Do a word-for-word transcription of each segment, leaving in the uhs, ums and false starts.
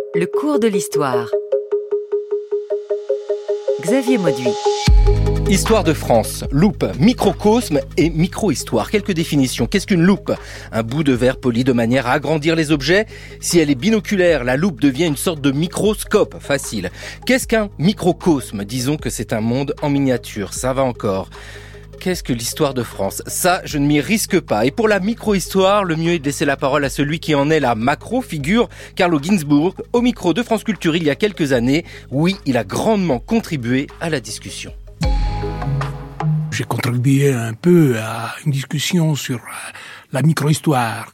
Le cours de l'histoire. Xavier Mauduit. Histoire de France, loupe, microcosme et micro-histoire. Quelques définitions. Qu'est-ce qu'une loupe ? Un bout de verre poli de manière à agrandir les objets. Si elle est binoculaire, la loupe devient une sorte de microscope. Facile. Qu'est-ce qu'un microcosme ? Disons que c'est un monde en miniature. Ça va encore. Qu'est-ce que l'histoire de France ? Ça, je ne m'y risque pas. Et pour la micro-histoire, le mieux est de laisser la parole à celui qui en est la macro-figure, Carlo Ginzburg, au micro de France Culture il y a quelques années. Oui, il a grandement contribué à la discussion. J'ai contribué un peu à une discussion sur la micro-histoire,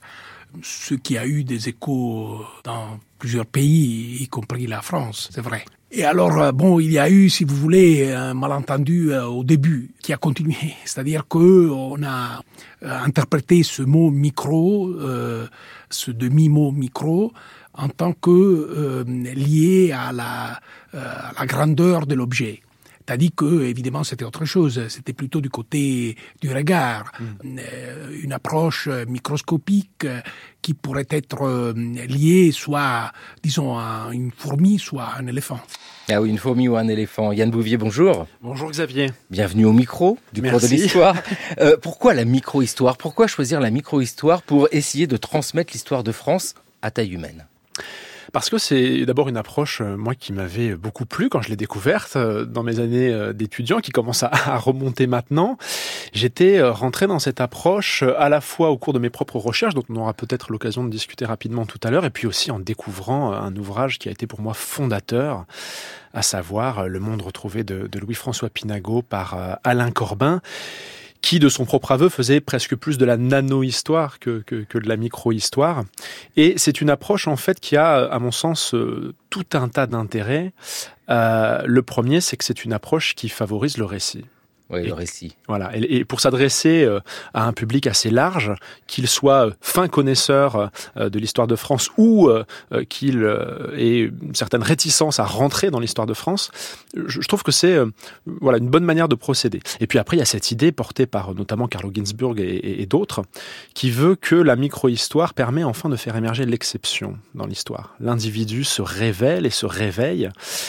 ce qui a eu des échos dans plusieurs pays, y compris la France, c'est vrai. Et alors, bon, il y a eu, si vous voulez, un malentendu au début qui a continué. C'est-à-dire qu'on a interprété ce mot micro, euh, ce demi-mot micro, en tant que euh, lié à la, euh, à la grandeur de l'objet. C'est-à-dire que, évidemment, c'était autre chose. C'était plutôt du côté du regard. Mmh. Euh, une approche microscopique qui pourrait être euh, liée soit, disons, à une fourmi, soit à un éléphant. Ah oui, une fourmi ou un éléphant. Yann Bouvier, bonjour. Bonjour Xavier. Bienvenue au micro du Merci. cours de l'histoire. Euh, pourquoi la micro-histoire ? Pourquoi choisir la micro-histoire pour essayer de transmettre l'histoire de France à taille humaine ? Parce que c'est d'abord une approche, moi, qui m'avait beaucoup plu quand je l'ai découverte dans mes années d'étudiant, qui commence à, à remonter maintenant. J'étais rentré dans cette approche à la fois au cours de mes propres recherches, dont on aura peut-être l'occasion de discuter rapidement tout à l'heure, et puis aussi en découvrant un ouvrage qui a été pour moi fondateur, à savoir Le monde retrouvé de, de Louis-François Pinago par Alain Corbin, qui, de son propre aveu, faisait presque plus de la nano-histoire que, que, que de la micro-histoire. Et c'est une approche, en fait, qui a, à mon sens, euh, tout un tas d'intérêts. Euh, le premier, c'est que c'est une approche qui favorise le récit. Oui, et, le récit. Voilà. Et, et pour s'adresser euh, à un public assez large, qu'il soit euh, fin connaisseur euh, de l'histoire de France ou euh, qu'il euh, ait une certaine réticence à rentrer dans l'histoire de France, je, je trouve que c'est euh, voilà une bonne manière de procéder. Et puis après, il y a cette idée portée par notamment Carlo Ginzburg et, et, et d'autres, qui veut que la micro-histoire permet enfin de faire émerger l'exception dans l'histoire. L'individu se révèle et se réveille.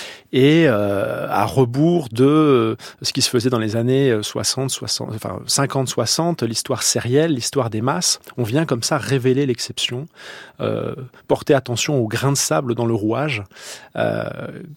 Et euh, à rebours de euh, ce qui se faisait dans les années soixante, soixante, enfin cinquante, soixante, l'histoire sérielle, l'histoire des masses, on vient comme ça révéler l'exception, euh, porter attention au grain de sable dans le rouage, euh,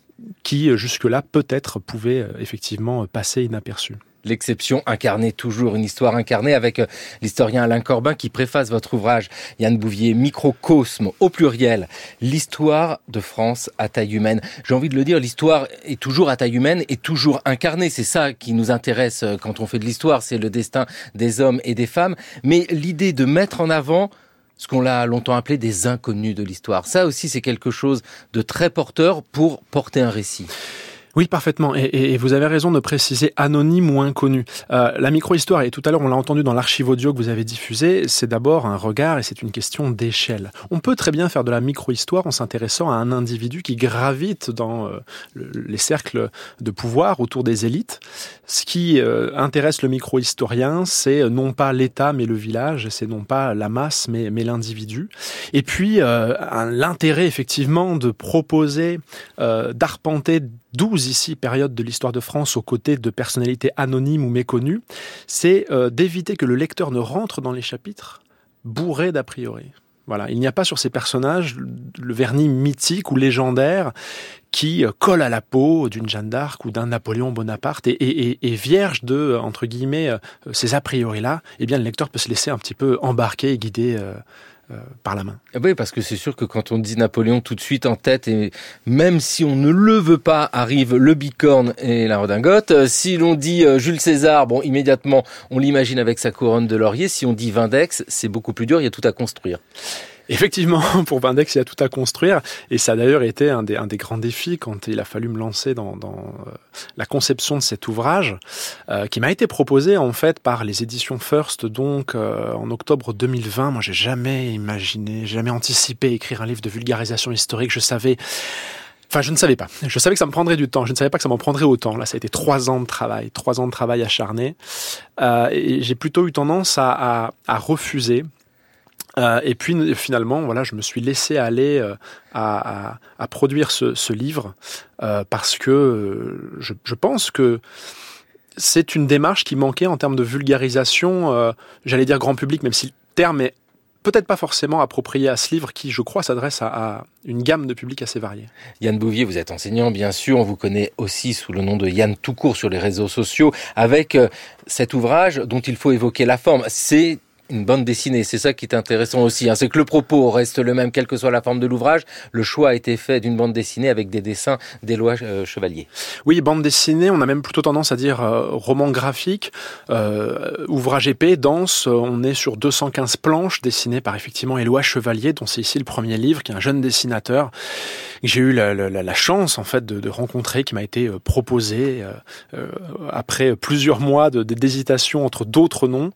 qui jusque-là peut-être pouvait euh, effectivement passer inaperçu. L'exception incarnée, toujours une histoire incarnée, avec l'historien Alain Corbin qui préface votre ouvrage, Yann Bouvier, Microcosme au pluriel, l'histoire de France à taille humaine. J'ai envie de le dire, l'histoire est toujours à taille humaine et toujours incarnée. C'est ça qui nous intéresse quand on fait de l'histoire, c'est le destin des hommes et des femmes. Mais l'idée de mettre en avant ce qu'on l'a longtemps appelé des inconnus de l'histoire, ça aussi c'est quelque chose de très porteur pour porter un récit. Oui, parfaitement. Et, et, et vous avez raison de préciser anonyme ou inconnu. Euh, la micro-histoire, et tout à l'heure on l'a entendu dans l'archive audio que vous avez diffusé, c'est d'abord un regard et c'est une question d'échelle. On peut très bien faire de la micro-histoire en s'intéressant à un individu qui gravite dans euh, le, les cercles de pouvoir autour des élites. Ce qui euh, intéresse le micro-historien, c'est non pas l'État mais le village, c'est non pas la masse mais, mais l'individu. Et puis euh, un, l'intérêt effectivement de proposer, euh, d'arpenter douze ici périodes de l'histoire de France aux côtés de personnalités anonymes ou méconnues, c'est euh, d'éviter que le lecteur ne rentre dans les chapitres bourré d'a priori. Voilà, il n'y a pas sur ces personnages le vernis mythique ou légendaire qui colle à la peau d'une Jeanne d'Arc ou d'un Napoléon Bonaparte et, et, et, et vierge de, entre guillemets, ces a priori-là, eh bien le lecteur peut se laisser un petit peu embarquer et guider euh, Euh, par la main. Oui, parce que c'est sûr que quand on dit Napoléon tout de suite en tête, et même si on ne le veut pas, arrive le bicorne et la redingote. Si l'on dit Jules César, bon, immédiatement, on l'imagine avec sa couronne de laurier. Si on dit Vindex, c'est beaucoup plus dur, il y a tout à construire. Effectivement, pour Vindex, il y a tout à construire. Et ça a d'ailleurs été un des, un des grands défis quand il a fallu me lancer dans, dans euh, la conception de cet ouvrage, euh, qui m'a été proposé en fait par les éditions First, donc euh, en octobre deux mille vingt. Moi, j'ai jamais imaginé, jamais anticipé écrire un livre de vulgarisation historique. Je savais... Enfin, je ne savais pas. Je savais que ça me prendrait du temps. Je ne savais pas que ça m'en prendrait autant. Là, ça a été trois ans de travail, trois ans de travail acharné. Euh, et j'ai plutôt eu tendance à, à, à refuser Euh, et puis finalement, voilà, je me suis laissé aller euh, à, à, à produire ce, ce livre euh, parce que euh, je, je pense que c'est une démarche qui manquait en termes de vulgarisation, euh, j'allais dire grand public, même si le terme est peut-être pas forcément approprié à ce livre qui, je crois, s'adresse à, à une gamme de publics assez variés. Yann Bouvier, vous êtes enseignant, bien sûr. On vous connaît aussi sous le nom de Yann tout court sur les réseaux sociaux, avec euh, cet ouvrage dont il faut évoquer la forme. C'est une bande dessinée, c'est ça qui est intéressant aussi, hein. C'est que le propos reste le même, quelle que soit la forme de l'ouvrage. Le choix a été fait d'une bande dessinée avec des dessins d'Éloi euh, Chevalier. Oui, bande dessinée, on a même plutôt tendance à dire euh, roman graphique, euh, ouvrage épais, dense. On est sur deux cent quinze planches dessinées par effectivement Éloi Chevalier, dont c'est ici le premier livre, qui est un jeune dessinateur que j'ai eu la, la, la chance en fait de, de rencontrer, qui m'a été euh, proposé euh, euh, après plusieurs mois de, d'hésitation entre d'autres noms.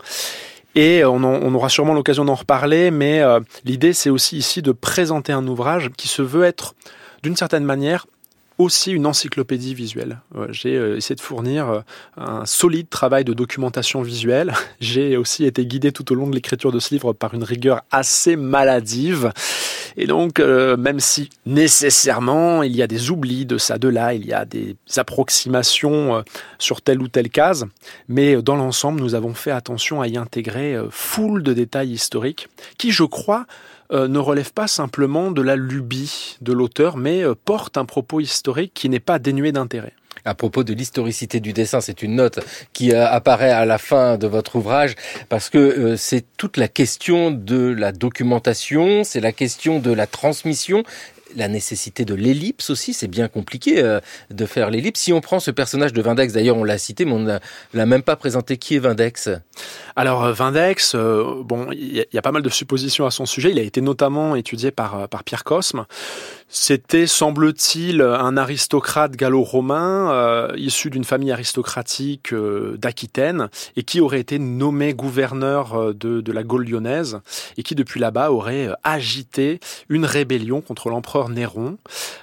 Et on, en, on aura sûrement l'occasion d'en reparler, mais euh, l'idée c'est aussi ici de présenter un ouvrage qui se veut être, d'une certaine manière, aussi une encyclopédie visuelle. Euh, j'ai euh, essayé de fournir euh, un solide travail de documentation visuelle. J'ai aussi été guidé tout au long de l'écriture de ce livre par une rigueur assez maladive. Et donc, euh, même si nécessairement il y a des oublis de ça, de là, il y a des approximations euh, sur telle ou telle case, mais euh, dans l'ensemble, nous avons fait attention à y intégrer euh, foule de détails historiques qui, je crois, Euh, ne relève pas simplement de la lubie de l'auteur, mais euh, porte un propos historique qui n'est pas dénué d'intérêt. À propos de l'historicité du dessin, c'est une note qui euh, apparaît à la fin de votre ouvrage, parce que euh, c'est toute la question de la documentation, c'est la question de la transmission, la nécessité de l'ellipse aussi, c'est bien compliqué euh, de faire l'ellipse. Si on prend ce personnage de Vindex, d'ailleurs on l'a cité, mais on ne l'a même pas présenté. Qui est Vindex ? Alors Vindex, euh, bon, il y, y a pas mal de suppositions à son sujet. Il a été notamment étudié par, par Pierre Cosme. C'était, semble-t-il, un aristocrate gallo-romain, euh, issu d'une famille aristocratique euh, d'Aquitaine, et qui aurait été nommé gouverneur de, de la Gaule lyonnaise, et qui depuis là-bas aurait agité une rébellion contre l'empereur Néron.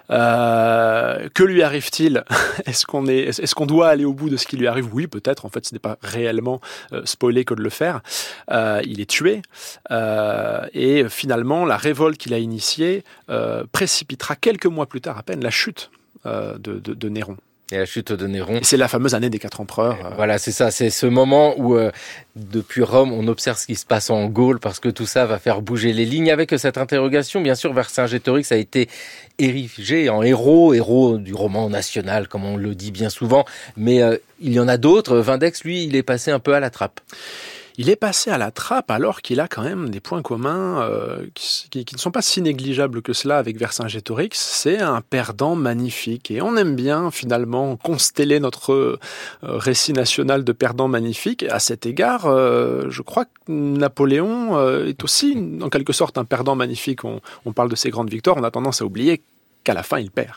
Euh, que lui arrive-t-il ? Est-ce qu'on est, est-ce qu'on doit aller au bout de ce qui lui arrive ? Oui, peut-être. En fait, ce n'est pas réellement euh, spoilé que de le faire. Euh, il est tué, euh, et finalement, la révolte qu'il a initiée euh, précipitera quelques mois plus tard à peine la chute euh, de, de, de Néron. Et la chute de Néron. Et c'est la fameuse année des quatre empereurs. Euh... Voilà, c'est ça. C'est ce moment où, euh, depuis Rome, on observe ce qui se passe en Gaule, parce que tout ça va faire bouger les lignes. Avec cette interrogation, bien sûr, Vercingétorix a été érigé en héros, héros du roman national, comme on le dit bien souvent. Mais euh, il y en a d'autres. Vindex, lui, il est passé un peu à la trappe. Il est passé à la trappe alors qu'il a quand même des points communs euh, qui, qui, qui ne sont pas si négligeables que cela avec Vercingétorix. C'est un perdant magnifique et on aime bien finalement consteller notre euh, récit national de perdant magnifique. À cet égard, euh, je crois que Napoléon euh, est aussi en quelque sorte un perdant magnifique. On, on parle de ses grandes victoires, on a tendance à oublier qu'à la fin il perd.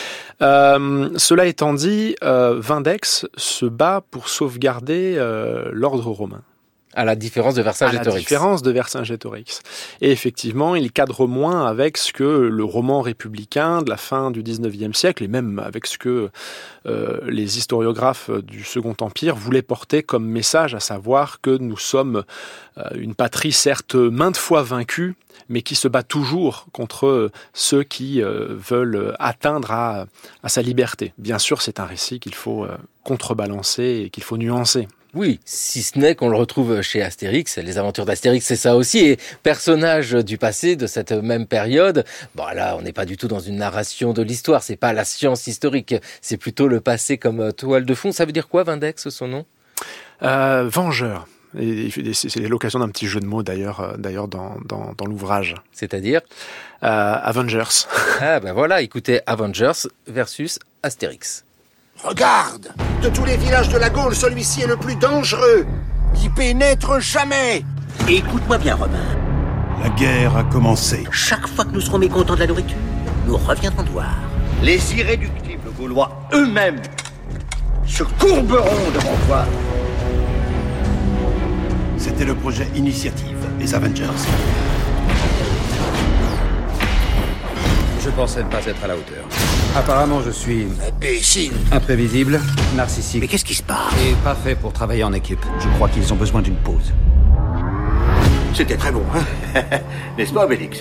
Euh, cela étant dit, euh, Vindex se bat pour sauvegarder euh, l'ordre romain. À la différence de Vercingétorix. À la différence de Vercingétorix. Et effectivement, il cadre moins avec ce que le roman républicain de la fin du dix-neuvième siècle, et même avec ce que euh, les historiographes du Second Empire voulaient porter comme message, à savoir que nous sommes euh, une patrie certes maintes fois vaincue, mais qui se bat toujours contre ceux qui euh, veulent atteindre à, à sa liberté. Bien sûr, c'est un récit qu'il faut euh, contrebalancer et qu'il faut nuancer. Oui, si ce n'est qu'on le retrouve chez Astérix. Les aventures d'Astérix, c'est ça aussi. Et personnage du passé, de cette même période, bon là, on n'est pas du tout dans une narration de l'histoire. C'est pas la science historique. C'est plutôt le passé comme toile de fond. Ça veut dire quoi, Vindex, son nom ? euh, Vengeur. Et c'est l'occasion d'un petit jeu de mots d'ailleurs, d'ailleurs dans, dans, dans l'ouvrage. C'est-à-dire euh, Avengers. Ah ben voilà, écoutez, Avengers versus Astérix. Regarde! De tous les villages de la Gaule, celui-ci est le plus dangereux! Il pénètre jamais! Écoute-moi bien, Romain. La guerre a commencé. Chaque fois que nous serons mécontents de la nourriture, nous reviendrons te voir. Les irréductibles Gaulois eux-mêmes se courberont devant toi. C'était le projet Initiative, les Avengers. Je pensais ne pas être à la hauteur. Apparemment, je suis... Imbécile. Imprévisible, narcissique... Mais qu'est-ce qui se passe? Et pas fait pour travailler en équipe. Je crois qu'ils ont besoin d'une pause. C'était très bon, hein? N'est-ce pas, Obélix?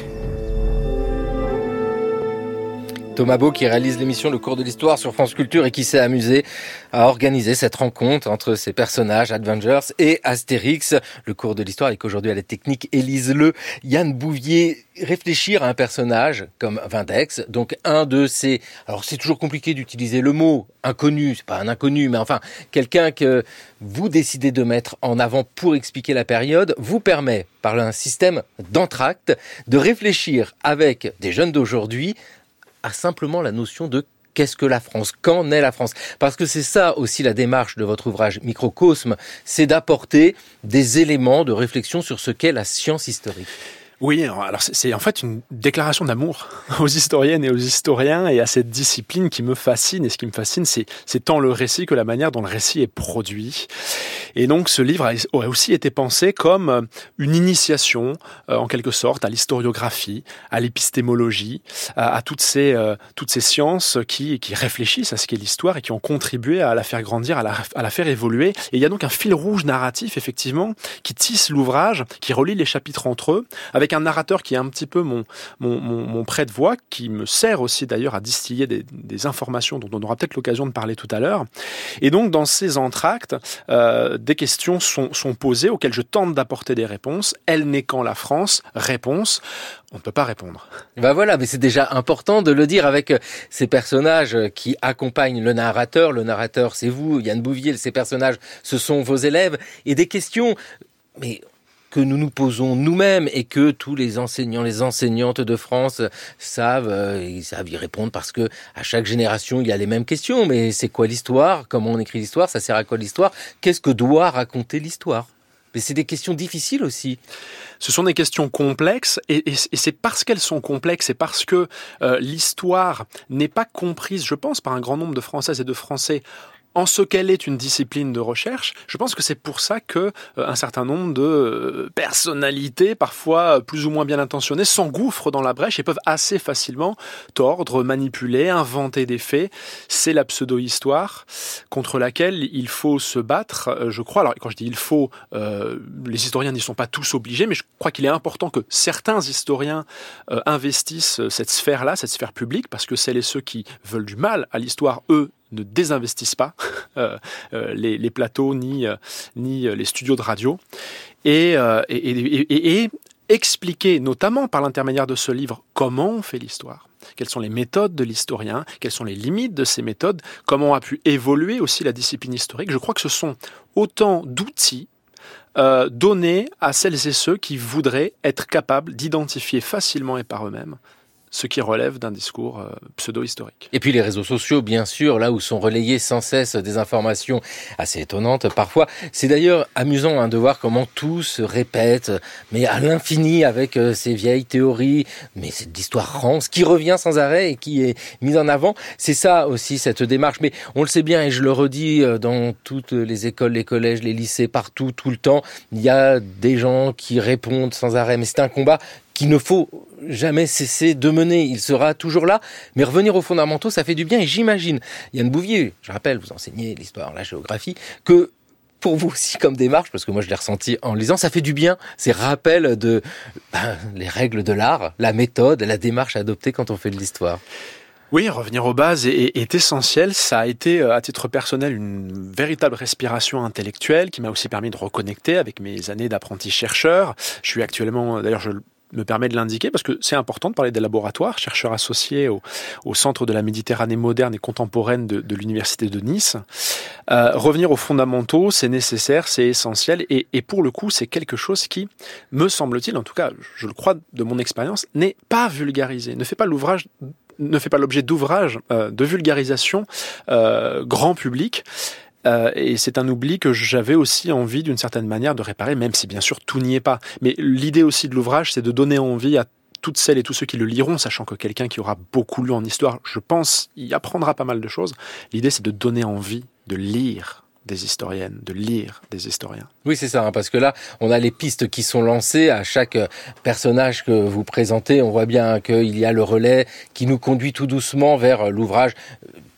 Thomas Beau qui réalise l'émission Le Cours de l'Histoire sur France Culture et qui s'est amusé à organiser cette rencontre entre ces personnages Avengers et Astérix. Le Cours de l'Histoire avec aujourd'hui à la technique Élise Le, Yann Bouvier. Réfléchir à un personnage comme Vindex, donc un de ces... Alors c'est toujours compliqué d'utiliser le mot inconnu, c'est pas un inconnu, mais enfin quelqu'un que vous décidez de mettre en avant pour expliquer la période, vous permet par un système d'entracte de réfléchir avec des jeunes d'aujourd'hui à simplement la notion de qu'est-ce que la France, qu'en est la France. Parce que c'est ça aussi la démarche de votre ouvrage Microcosme, c'est d'apporter des éléments de réflexion sur ce qu'est la science historique. Oui, alors c'est, c'est en fait une déclaration d'amour aux historiennes et aux historiens et à cette discipline qui me fascine. Et ce qui me fascine, c'est, c'est tant le récit que la manière dont le récit est produit. Et donc ce livre aurait aussi été pensé comme une initiation, euh, en quelque sorte, à l'historiographie, à l'épistémologie, à, à toutes ces euh, toutes ces sciences qui qui réfléchissent à ce qu'est l'histoire et qui ont contribué à la faire grandir, à la à la faire évoluer. Et il y a donc un fil rouge narratif, effectivement, qui tisse l'ouvrage, qui relie les chapitres entre eux, avec un narrateur qui est un petit peu mon, mon, mon, mon prête-voix, qui me sert aussi d'ailleurs à distiller des, des informations dont on aura peut-être l'occasion de parler tout à l'heure. Et donc dans ces entractes, euh, des questions sont, sont posées auxquelles je tente d'apporter des réponses. Elle n'est qu'en la France? Réponse, on ne peut pas répondre. Ben voilà, mais c'est déjà important de le dire avec ces personnages qui accompagnent le narrateur. Le narrateur, c'est vous, Yann Bouvier, ces personnages, ce sont vos élèves. Et des questions... mais que nous nous posons nous-mêmes et que tous les enseignants, les enseignantes de France savent, euh, ils savent y répondre parce que à chaque génération il y a les mêmes questions. Mais c'est quoi l'histoire? Comment on écrit l'histoire? Ça sert à quoi l'histoire? Qu'est-ce que doit raconter l'histoire? Mais c'est des questions difficiles aussi. Ce sont des questions complexes et, et, et c'est parce qu'elles sont complexes et parce que euh, l'histoire n'est pas comprise, je pense, par un grand nombre de Françaises et de Français en ce qu'elle est une discipline de recherche. Je pense que c'est pour ça que euh, un certain nombre de euh, personnalités, parfois plus ou moins bien intentionnées, s'engouffrent dans la brèche et peuvent assez facilement tordre, manipuler, inventer des faits. C'est la pseudo-histoire contre laquelle il faut se battre, euh, je crois. Alors quand je dis il faut, euh, les historiens n'y sont pas tous obligés, mais je crois qu'il est important que certains historiens euh, investissent cette sphère-là, cette sphère publique, parce que celles et ceux qui veulent du mal à l'histoire, eux, ne désinvestissent pas euh, euh, les, les plateaux ni, euh, ni les studios de radio. Et, euh, et, et, et, et expliquer, notamment par l'intermédiaire de ce livre, comment on fait l'histoire. Quelles sont les méthodes de l'historien, quelles sont les limites de ces méthodes, comment a pu évoluer aussi la discipline historique. Je crois que ce sont autant d'outils euh, donnés à celles et ceux qui voudraient être capables d'identifier facilement et par eux-mêmes ce qui relève d'un discours euh, pseudo-historique. Et puis les réseaux sociaux, bien sûr, là où sont relayées sans cesse des informations assez étonnantes parfois. C'est d'ailleurs amusant hein, de voir comment tout se répète, mais à l'infini avec euh, ces vieilles théories, mais c'est de l'histoire rance qui revient sans arrêt et qui est mise en avant. C'est ça aussi, cette démarche. Mais on le sait bien, et je le redis euh, dans toutes les écoles, les collèges, les lycées, partout, tout le temps, il y a des gens qui répondent sans arrêt. Mais c'est un combat qu'il ne faut jamais cesser de mener. Il sera toujours là. Mais revenir aux fondamentaux, ça fait du bien. Et j'imagine, Yann Bouvier, je rappelle, vous enseignez l'histoire, la géographie, que pour vous aussi comme démarche, parce que moi je l'ai ressenti en lisant, ça fait du bien. Ces rappels de ben, les règles de l'art, la méthode, la démarche adoptée quand on fait de l'histoire. Oui, revenir aux bases est, est essentiel. Ça a été, à titre personnel, une véritable respiration intellectuelle qui m'a aussi permis de reconnecter avec mes années d'apprenti chercheur. Je suis actuellement, d'ailleurs, je me permet de l'indiquer parce que c'est important de parler des laboratoires, chercheur associé au, au Centre de la Méditerranée moderne et contemporaine de, de l'Université de Nice. Euh, revenir aux fondamentaux, c'est nécessaire, c'est essentiel et, et pour le coup, c'est quelque chose qui, me semble-t-il, en tout cas, je le crois de mon expérience, n'est pas vulgarisé, ne fait pas l'ouvrage ne fait pas l'objet d'ouvrages euh, de vulgarisation euh, grand public. Euh, et c'est un oubli que j'avais aussi envie d'une certaine manière de réparer, même si bien sûr tout n'y est pas. Mais l'idée aussi de l'ouvrage, c'est de donner envie à toutes celles et tous ceux qui le liront, sachant que quelqu'un qui aura beaucoup lu en histoire, je pense, y apprendra pas mal de choses. L'idée, c'est de donner envie de lire des historiennes, de lire des historiens. Oui, c'est ça, hein, parce que là, on a les pistes qui sont lancées à chaque personnage que vous présentez. On voit bien hein, qu'il y a le relais qui nous conduit tout doucement vers l'ouvrage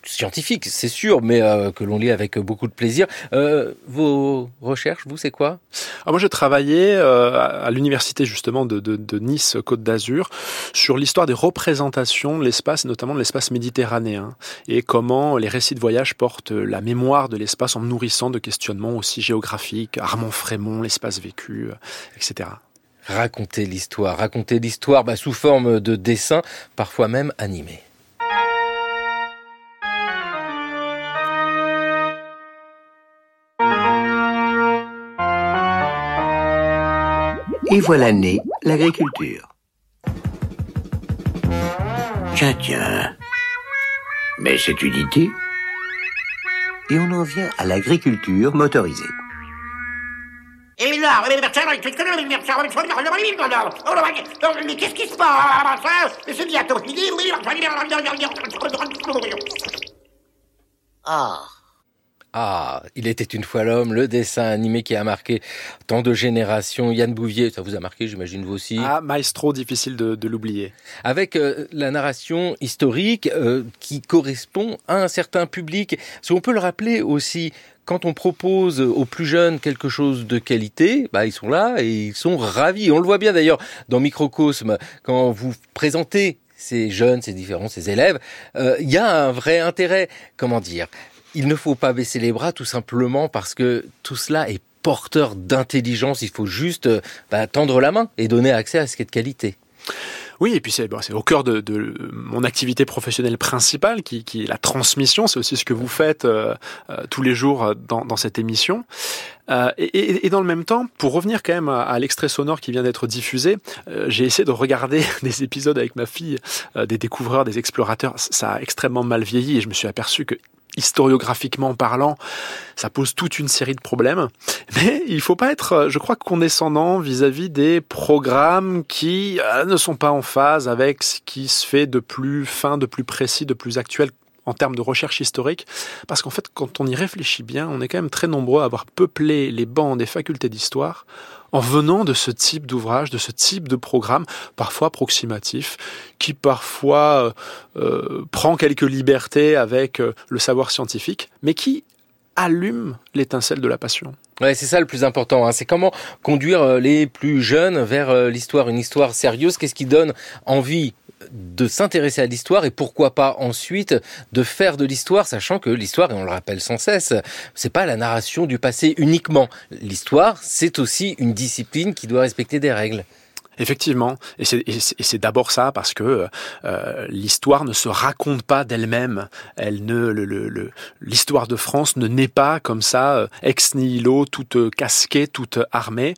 scientifique, c'est sûr, mais euh, que l'on lit avec beaucoup de plaisir. Euh, vos recherches, vous, c'est quoi ? Alors moi, j'ai travaillé euh, à l'université justement de, de, de Nice, Côte d'Azur, sur l'histoire des représentations de l'espace, et notamment de l'espace méditerranéen, et comment les récits de voyage portent la mémoire de l'espace en me nourrissant de questionnements aussi géographiques, Armand Frémont, l'espace vécu, euh, et cetera. Raconter l'histoire, raconter l'histoire bah, sous forme de dessin, parfois même animé. Et voilà née l'agriculture. Tiens, tiens. Mais c'est une idée. Et on en vient à l'agriculture motorisée. Et là, mais qu'est-ce qui se passe? C'est bientôt fini. Ah. Ah, il était une fois l'homme, le dessin animé qui a marqué tant de générations. Yann Bouvier, ça vous a marqué, j'imagine vous aussi. Ah, maestro, difficile de, de l'oublier. Avec euh, la narration historique euh, qui correspond à un certain public. Si on peut le rappeler aussi, quand on propose aux plus jeunes quelque chose de qualité, bah ils sont là et ils sont ravis. On le voit bien d'ailleurs dans Microcosme, quand vous présentez ces jeunes, ces différents, ces élèves, euh, il y a un vrai intérêt. Comment dire ? Il ne faut pas baisser les bras tout simplement parce que tout cela est porteur d'intelligence. Il faut juste bah, tendre la main et donner accès à ce qui est de qualité. Oui, et puis c'est, bon, c'est au cœur de, de mon activité professionnelle principale, qui, qui est la transmission. C'est aussi ce que vous faites euh, euh, tous les jours dans, dans cette émission. Euh, et, et, et dans le même temps, pour revenir quand même à, à l'extrait sonore qui vient d'être diffusé, euh, j'ai essayé de regarder des épisodes avec ma fille, euh, des découvreurs, des explorateurs. Ça a extrêmement mal vieilli et je me suis aperçu que historiographiquement parlant, ça pose toute une série de problèmes. Mais il faut pas être, je crois, condescendant vis-à-vis des programmes qui euh, ne sont pas en phase avec ce qui se fait de plus fin, de plus précis, de plus actuel en termes de recherche historique. Parce qu'en fait, quand on y réfléchit bien, on est quand même très nombreux à avoir peuplé les bancs des facultés d'histoire en venant de ce type d'ouvrage, de ce type de programme, parfois approximatif, qui parfois euh, prend quelques libertés avec euh, le savoir scientifique, mais qui allume l'étincelle de la passion. Ouais, c'est ça le plus important, hein. C'est comment conduire les plus jeunes vers l'histoire, une histoire sérieuse. Qu'est-ce qui donne envie de s'intéresser à l'histoire et pourquoi pas ensuite de faire de l'histoire, sachant que l'histoire, et on le rappelle sans cesse, c'est pas la narration du passé uniquement. L'histoire, c'est aussi une discipline qui doit respecter des règles. Effectivement, et c'est, et c'est, et c'est d'abord ça parce que euh, l'histoire ne se raconte pas d'elle-même. Elle ne, le, le, le, l'histoire de France ne naît pas comme ça, ex nihilo, toute casquée, toute armée.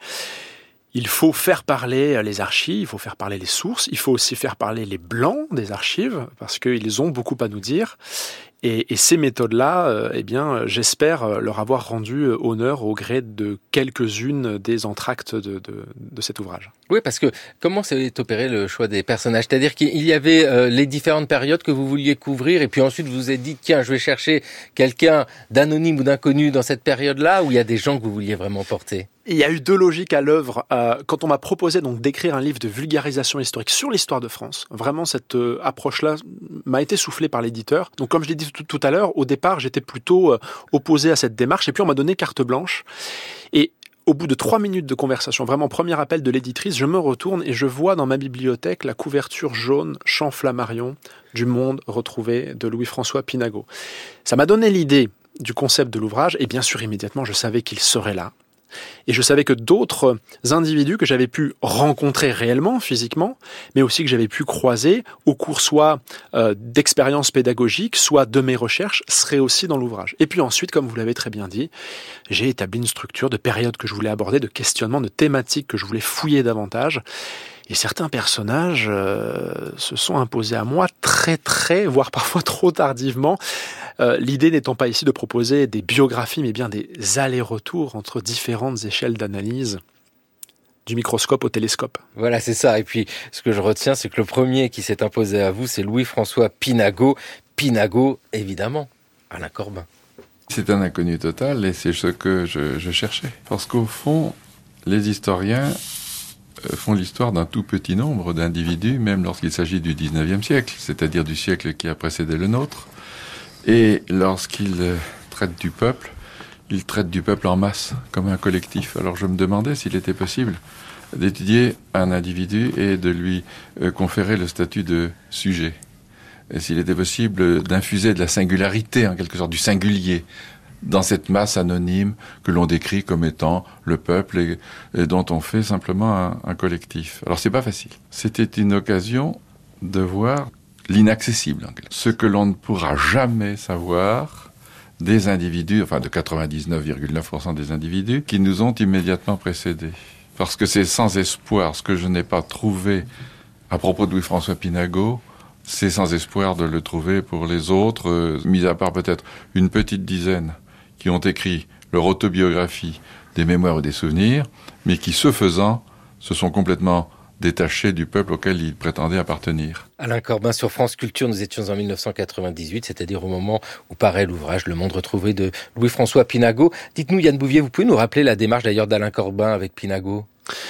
Il faut faire parler les archives, il faut faire parler les sources, il faut aussi faire parler les blancs des archives, parce qu'ils ont beaucoup à nous dire. Et, et ces méthodes-là, euh, eh bien, j'espère leur avoir rendu honneur au gré de quelques-unes des entr'actes de, de, de cet ouvrage. Oui, parce que comment s'est opéré le choix des personnages ? C'est-à-dire qu'il y avait euh, les différentes périodes que vous vouliez couvrir, et puis ensuite vous vous êtes dit, tiens, je vais chercher quelqu'un d'anonyme ou d'inconnu dans cette période-là, où il y a des gens que vous vouliez vraiment porter ? Il y a eu deux logiques à l'œuvre. Euh, quand on m'a proposé donc d'écrire un livre de vulgarisation historique sur l'histoire de France, vraiment cette euh, approche-là m'a été soufflée par l'éditeur. Donc comme je l'ai dit tout, tout à l'heure, au départ j'étais plutôt euh, opposé à cette démarche, et puis on m'a donné carte blanche. Et au bout de trois minutes de conversation, vraiment premier appel de l'éditrice, je me retourne et je vois dans ma bibliothèque la couverture jaune Champ Flammarion du Monde retrouvé de Louis-François Pinago. Ça m'a donné l'idée du concept de l'ouvrage, et bien sûr immédiatement je savais qu'il serait là. Et je savais que d'autres individus que j'avais pu rencontrer réellement, physiquement, mais aussi que j'avais pu croiser au cours soit euh, d'expériences pédagogiques, soit de mes recherches, seraient aussi dans l'ouvrage. Et puis ensuite, comme vous l'avez très bien dit, j'ai établi une structure de périodes que je voulais aborder, de questionnements, de thématiques que je voulais fouiller davantage. Et certains personnages euh, se sont imposés à moi très très, voire parfois trop tardivement. Euh, l'idée n'étant pas ici de proposer des biographies, mais bien des allers-retours entre différentes échelles d'analyse, du microscope au télescope. Voilà, c'est ça. Et puis, ce que je retiens, c'est que le premier qui s'est imposé à vous, c'est Louis-François Pinago. Pinago, évidemment, Alain Corbin. C'est un inconnu total, et c'est ce que je, je cherchais. Parce qu'au fond, les historiens font l'histoire d'un tout petit nombre d'individus, même lorsqu'il s'agit du dix-neuvième siècle, c'est-à-dire du siècle qui a précédé le nôtre. Et lorsqu'il euh, traite du peuple, il traite du peuple en masse, comme un collectif. Alors je me demandais s'il était possible d'étudier un individu et de lui euh, conférer le statut de sujet. Et s'il était possible d'infuser de la singularité, en quelque sorte, du singulier, dans cette masse anonyme que l'on décrit comme étant le peuple et, et dont on fait simplement un, un collectif. Alors c'est pas facile. C'était une occasion de voir l'inaccessible, ce que l'on ne pourra jamais savoir des individus, enfin de quatre-vingt-dix-neuf virgule neuf pour cent des individus qui nous ont immédiatement précédés. Parce que c'est sans espoir. Ce que je n'ai pas trouvé à propos de Louis-François Pinago, c'est sans espoir de le trouver pour les autres, euh, mis à part peut-être une petite dizaine qui ont écrit leur autobiographie, des mémoires ou des souvenirs, mais qui, ce faisant, se sont complètement détachés du peuple auquel ils prétendaient appartenir. Alain Corbin sur France Culture, nous étions en dix-neuf cent quatre-vingt-dix-huit, c'est-à-dire au moment où paraît l'ouvrage Le Monde retrouvé de Louis-François Pinago. Dites-nous, Yann Bouvier, vous pouvez nous rappeler la démarche d'ailleurs d'Alain Corbin avec Pinago ?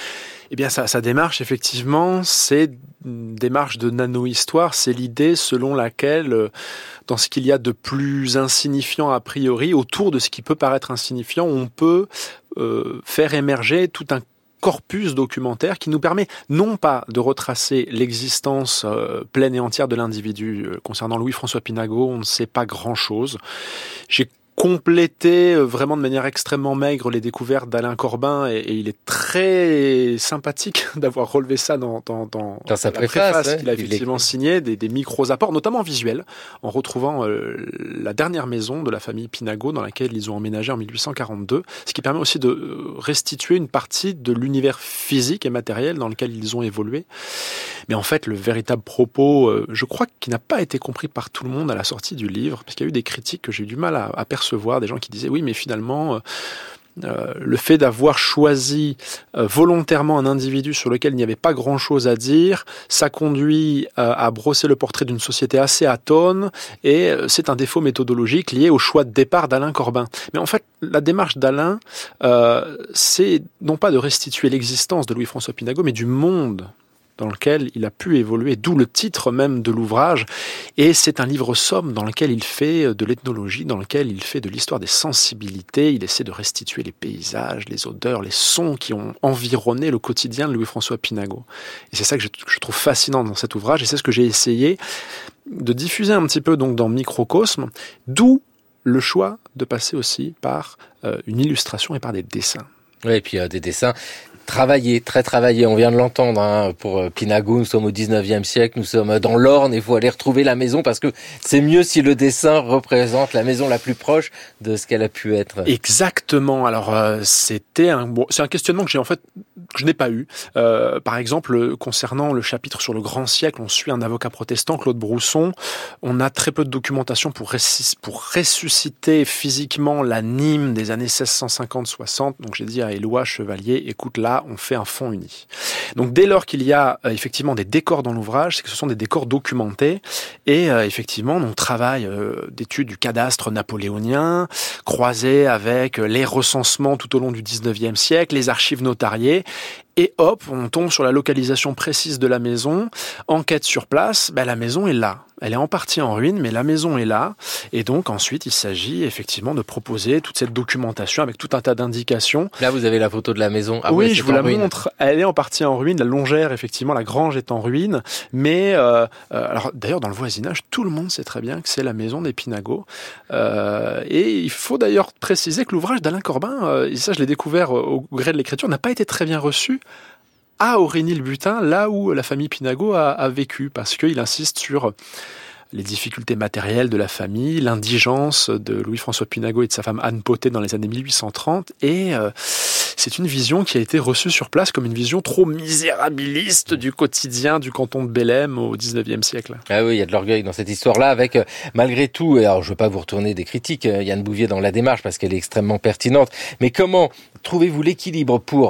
Eh bien, sa, sa démarche, effectivement, c'est une démarche de nano-histoire. C'est l'idée selon laquelle, dans ce qu'il y a de plus insignifiant a priori, autour de ce qui peut paraître insignifiant, on peut euh, faire émerger tout un corpus documentaire qui nous permet non pas de retracer l'existence euh, pleine et entière de l'individu. Euh, concernant Louis-François Pinago, on ne sait pas grand-chose. J'ai compléter vraiment de manière extrêmement maigre les découvertes d'Alain Corbin et, et il est très sympathique d'avoir relevé ça dans, dans, dans, dans sa la préface, préface ouais, qu'il a effectivement signé, des, des micros-apports, notamment visuels, en retrouvant euh, la dernière maison de la famille Pinago dans laquelle ils ont emménagé en dix-huit cent quarante-deux, ce qui permet aussi de restituer une partie de l'univers physique et matériel dans lequel ils ont évolué. Mais en fait, le véritable propos, euh, je crois qu'il n'a pas été compris par tout le monde à la sortie du livre, parce qu'il y a eu des critiques que j'ai eu du mal à, à percevoir, des gens qui disaient oui, mais finalement, euh, le fait d'avoir choisi euh, volontairement un individu sur lequel il n'y avait pas grand-chose à dire, ça conduit euh, à brosser le portrait d'une société assez atone, et euh, c'est un défaut méthodologique lié au choix de départ d'Alain Corbin. Mais en fait, la démarche d'Alain, euh, c'est non pas de restituer l'existence de Louis-François Pinago, mais du monde dans lequel il a pu évoluer, d'où le titre même de l'ouvrage. Et c'est un livre somme dans lequel il fait de l'ethnologie, dans lequel il fait de l'histoire des sensibilités. Il essaie de restituer les paysages, les odeurs, les sons qui ont environné le quotidien de Louis-François Pinago. Et c'est ça que je, que je trouve fascinant dans cet ouvrage, et c'est ce que j'ai essayé de diffuser un petit peu donc dans Microcosme, d'où le choix de passer aussi par euh, une illustration et par des dessins. Oui, et puis euh, des dessins travaillés, très travaillés. On vient de l'entendre hein, pour euh, Pinago. Nous sommes au dix-neuvième siècle, nous sommes dans l'Orne. Il faut aller retrouver la maison parce que c'est mieux si le dessin représente la maison la plus proche de ce qu'elle a pu être. Exactement. Alors euh, c'était un bon, c'est un questionnement que j'ai en fait que je n'ai pas eu. Euh, par exemple, concernant le chapitre sur le grand siècle, on suit un avocat protestant, Claude Brousson. On a très peu de documentation pour, ressus- pour ressusciter physiquement la Nîmes des années seize cent cinquante soixante. Donc j'ai dit à Éloi Chevalier, écoute, là, on fait un fond uni. Donc dès lors qu'il y a euh, effectivement des décors dans l'ouvrage, c'est que ce sont des décors documentés. Et euh, effectivement, on travaille euh, d'études du cadastre napoléonien, croisé avec euh, les recensements tout au long du dix-neuvième siècle, les archives notariées. Et hop, on tombe sur la localisation précise de la maison. Enquête sur place, ben la maison est là. Elle est en partie en ruine, mais la maison est là. Et donc ensuite, il s'agit effectivement de proposer toute cette documentation avec tout un tas d'indications. Là, vous avez la photo de la maison. Ah oui, ouais, je vous la ruine. montre. Elle est en partie en ruine. La longère, effectivement, la grange est en ruine. Mais euh, euh, alors d'ailleurs, dans le voisinage, tout le monde sait très bien que c'est la maison des Pinago. Euh, et il faut d'ailleurs préciser que l'ouvrage d'Alain Corbin, euh, et ça je l'ai découvert au gré de l'écriture, n'a pas été très bien reçu à Aurigny-le-Butin, là où la famille Pinago a, a vécu, parce qu'il insiste sur les difficultés matérielles de la famille, l'indigence de Louis-François Pinago et de sa femme Anne Potet dans les années mille huit cent trente, et euh, c'est une vision qui a été reçue sur place comme une vision trop misérabiliste du quotidien du canton de Bellême au dix-neuvième siècle. Ah oui, il y a de l'orgueil dans cette histoire-là, avec, euh, malgré tout, et alors je ne veux pas vous retourner des critiques, euh, Yann Bouvier, dans la démarche, parce qu'elle est extrêmement pertinente, mais comment trouvez-vous l'équilibre pour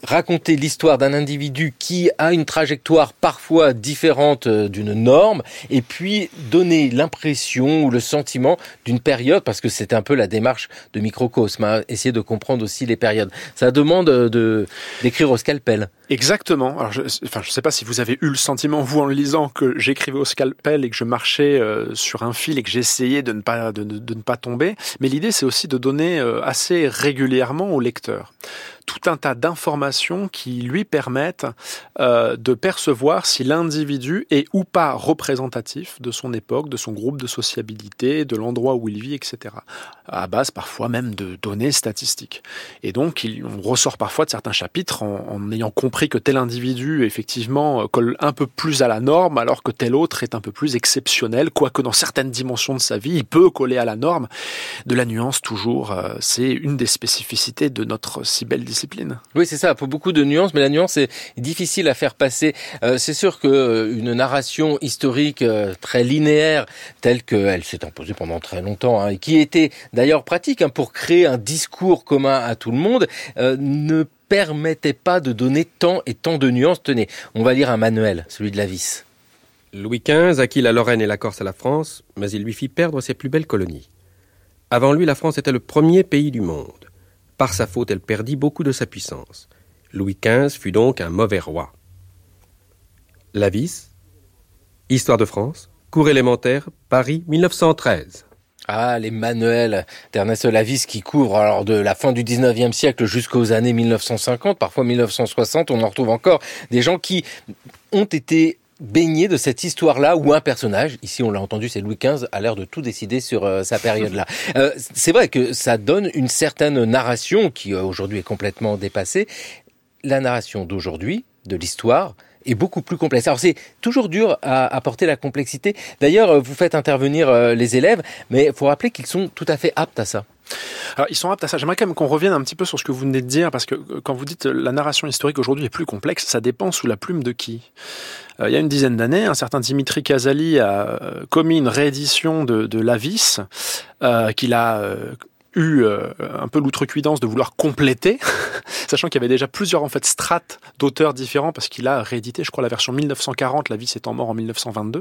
raconter l'histoire d'un individu qui a une trajectoire parfois différente d'une norme, et puis donner l'impression ou le sentiment d'une période, parce que c'est un peu la démarche de Microcosme, hein, essayer de comprendre aussi les périodes. Ça demande de, d'écrire au scalpel. Exactement. Alors, je, enfin, je sais pas si vous avez eu le sentiment, vous, en le lisant, que j'écrivais au scalpel et que je marchais euh, sur un fil et que j'essayais de ne pas, de, de, de ne pas tomber. Mais l'idée, c'est aussi de donner euh, assez régulièrement au lecteur tout un tas d'informations qui lui permettent euh, de percevoir si l'individu est ou pas représentatif de son époque, de son groupe de sociabilité, de l'endroit où il vit, et cetera. À base parfois même de données statistiques. Et donc, il, on ressort parfois de certains chapitres en, en ayant compris que tel individu, effectivement, colle un peu plus à la norme, alors que tel autre est un peu plus exceptionnel, quoique dans certaines dimensions de sa vie, il peut coller à la norme. De la nuance, toujours, euh, c'est une des spécificités de notre si belle discipline. Oui, c'est ça. Il faut beaucoup de nuances, mais la nuance est difficile à faire passer. Euh, c'est sûr que euh, une narration historique euh, très linéaire, telle qu'elle s'est imposée pendant très longtemps, hein, et qui était d'ailleurs pratique hein, pour créer un discours commun à tout le monde, euh, ne permettait pas de donner tant et tant de nuances. Tenez, on va lire un manuel, celui de Lavis. Louis quinze acquit la Lorraine et la Corse à la France, mais il lui fit perdre ses plus belles colonies. Avant lui, la France était le premier pays du monde. Par sa faute, elle perdit beaucoup de sa puissance. Louis quinze fut donc un mauvais roi. Lavis, Histoire de France, cours élémentaire, Paris, mille neuf cent treize. Ah, les manuels d'Ernest Lavis qui couvrent alors de la fin du dix-neuvième siècle jusqu'aux années mille neuf cent cinquante, parfois mille neuf cent soixante, on en retrouve encore des gens qui ont été baigné de cette histoire-là où un personnage, ici on l'a entendu, c'est Louis quinze, a l'air de tout décider sur euh, sa période-là. Euh, c'est vrai que ça donne une certaine narration qui euh, aujourd'hui est complètement dépassée. La narration d'aujourd'hui, de l'histoire, est beaucoup plus complexe. Alors c'est toujours dur à apporter la complexité. D'ailleurs, vous faites intervenir euh, les élèves, mais il faut rappeler qu'ils sont tout à fait aptes à ça. Alors, ils sont aptes à ça. J'aimerais quand même qu'on revienne un petit peu sur ce que vous venez de dire, parce que quand vous dites la narration historique aujourd'hui est plus complexe, ça dépend sous la plume de qui. Euh, il y a une dizaine d'années, un certain Dimitri Casali a commis une réédition de, de Lavis, euh, qu'il a euh, eu euh, un peu l'outrecuidance de vouloir compléter, sachant qu'il y avait déjà plusieurs en fait strates d'auteurs différents, parce qu'il a réédité, je crois, la version mille neuf cent quarante, Lavis étant mort en mille neuf cent vingt-deux.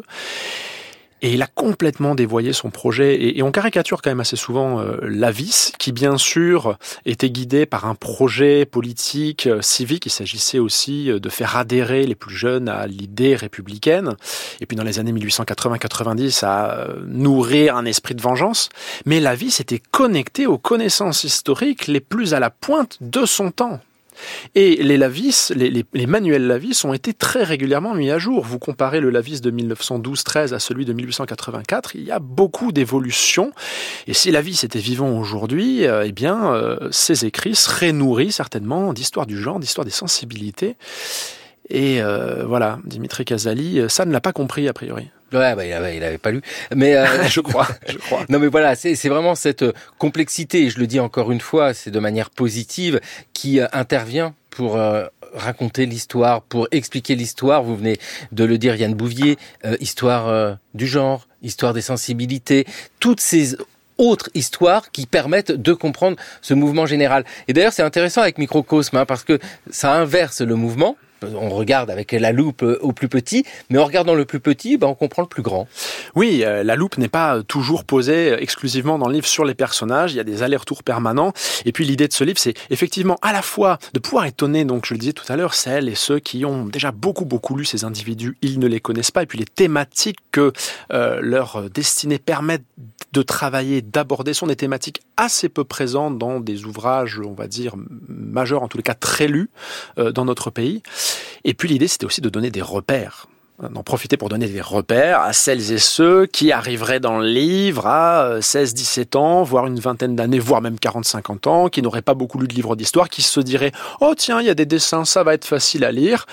Et il a complètement dévoyé son projet. Et, et on caricature quand même assez souvent euh, Lavis, qui bien sûr était guidé par un projet politique, euh, civique. Il s'agissait aussi euh, de faire adhérer les plus jeunes à l'idée républicaine. Et puis dans les années mille huit cent quatre-vingts quatre-vingt-dix, à euh, nourrir un esprit de vengeance. Mais Lavis était connecté aux connaissances historiques les plus à la pointe de son temps. Et les Lavis, les, les, les manuels Lavis ont été très régulièrement mis à jour. Vous comparez le Lavis de mille neuf cent douze treize à celui de mille huit cent quatre-vingt-quatre, il y a beaucoup d'évolutions. Et si Lavis était vivant aujourd'hui, euh, eh bien, euh, ses écrits seraient nourris certainement d'histoire du genre, d'histoire des sensibilités. Et euh, voilà, Dimitri Casali, ça ne l'a pas compris a priori. Ouais, bah, il avait, il avait pas lu. Mais, euh, je crois, je crois. Non, mais voilà, c'est, c'est vraiment cette complexité, et je le dis encore une fois, c'est de manière positive, qui euh, intervient pour euh, raconter l'histoire, pour expliquer l'histoire. Vous venez de le dire, Yann Bouvier, euh, histoire euh, du genre, histoire des sensibilités, toutes ces autres histoires qui permettent de comprendre ce mouvement général. Et d'ailleurs, c'est intéressant avec Microcosme, hein, parce que ça inverse le mouvement. On regarde avec la loupe au plus petit, mais en regardant le plus petit, ben on comprend le plus grand. Oui, euh, la loupe n'est pas toujours posée exclusivement dans le livre sur les personnages, il y a des allers-retours permanents, et puis l'idée de ce livre, c'est effectivement à la fois de pouvoir étonner, donc je le disais tout à l'heure, celles et ceux qui ont déjà beaucoup beaucoup lu ces individus, ils ne les connaissent pas, et puis les thématiques que euh, leur destinée permet de travailler, d'aborder, sont des thématiques assez peu présentes dans des ouvrages, on va dire, majeurs, en tous les cas très lus euh, dans notre pays. Et puis l'idée, c'était aussi de donner des repères, d'en profiter pour donner des repères à celles et ceux qui arriveraient dans le livre à seize dix-sept ans, voire une vingtaine d'années, voire même quarante cinquante ans, qui n'auraient pas beaucoup lu de livres d'histoire, qui se diraient « Oh tiens, il y a des dessins, ça va être facile à lire ».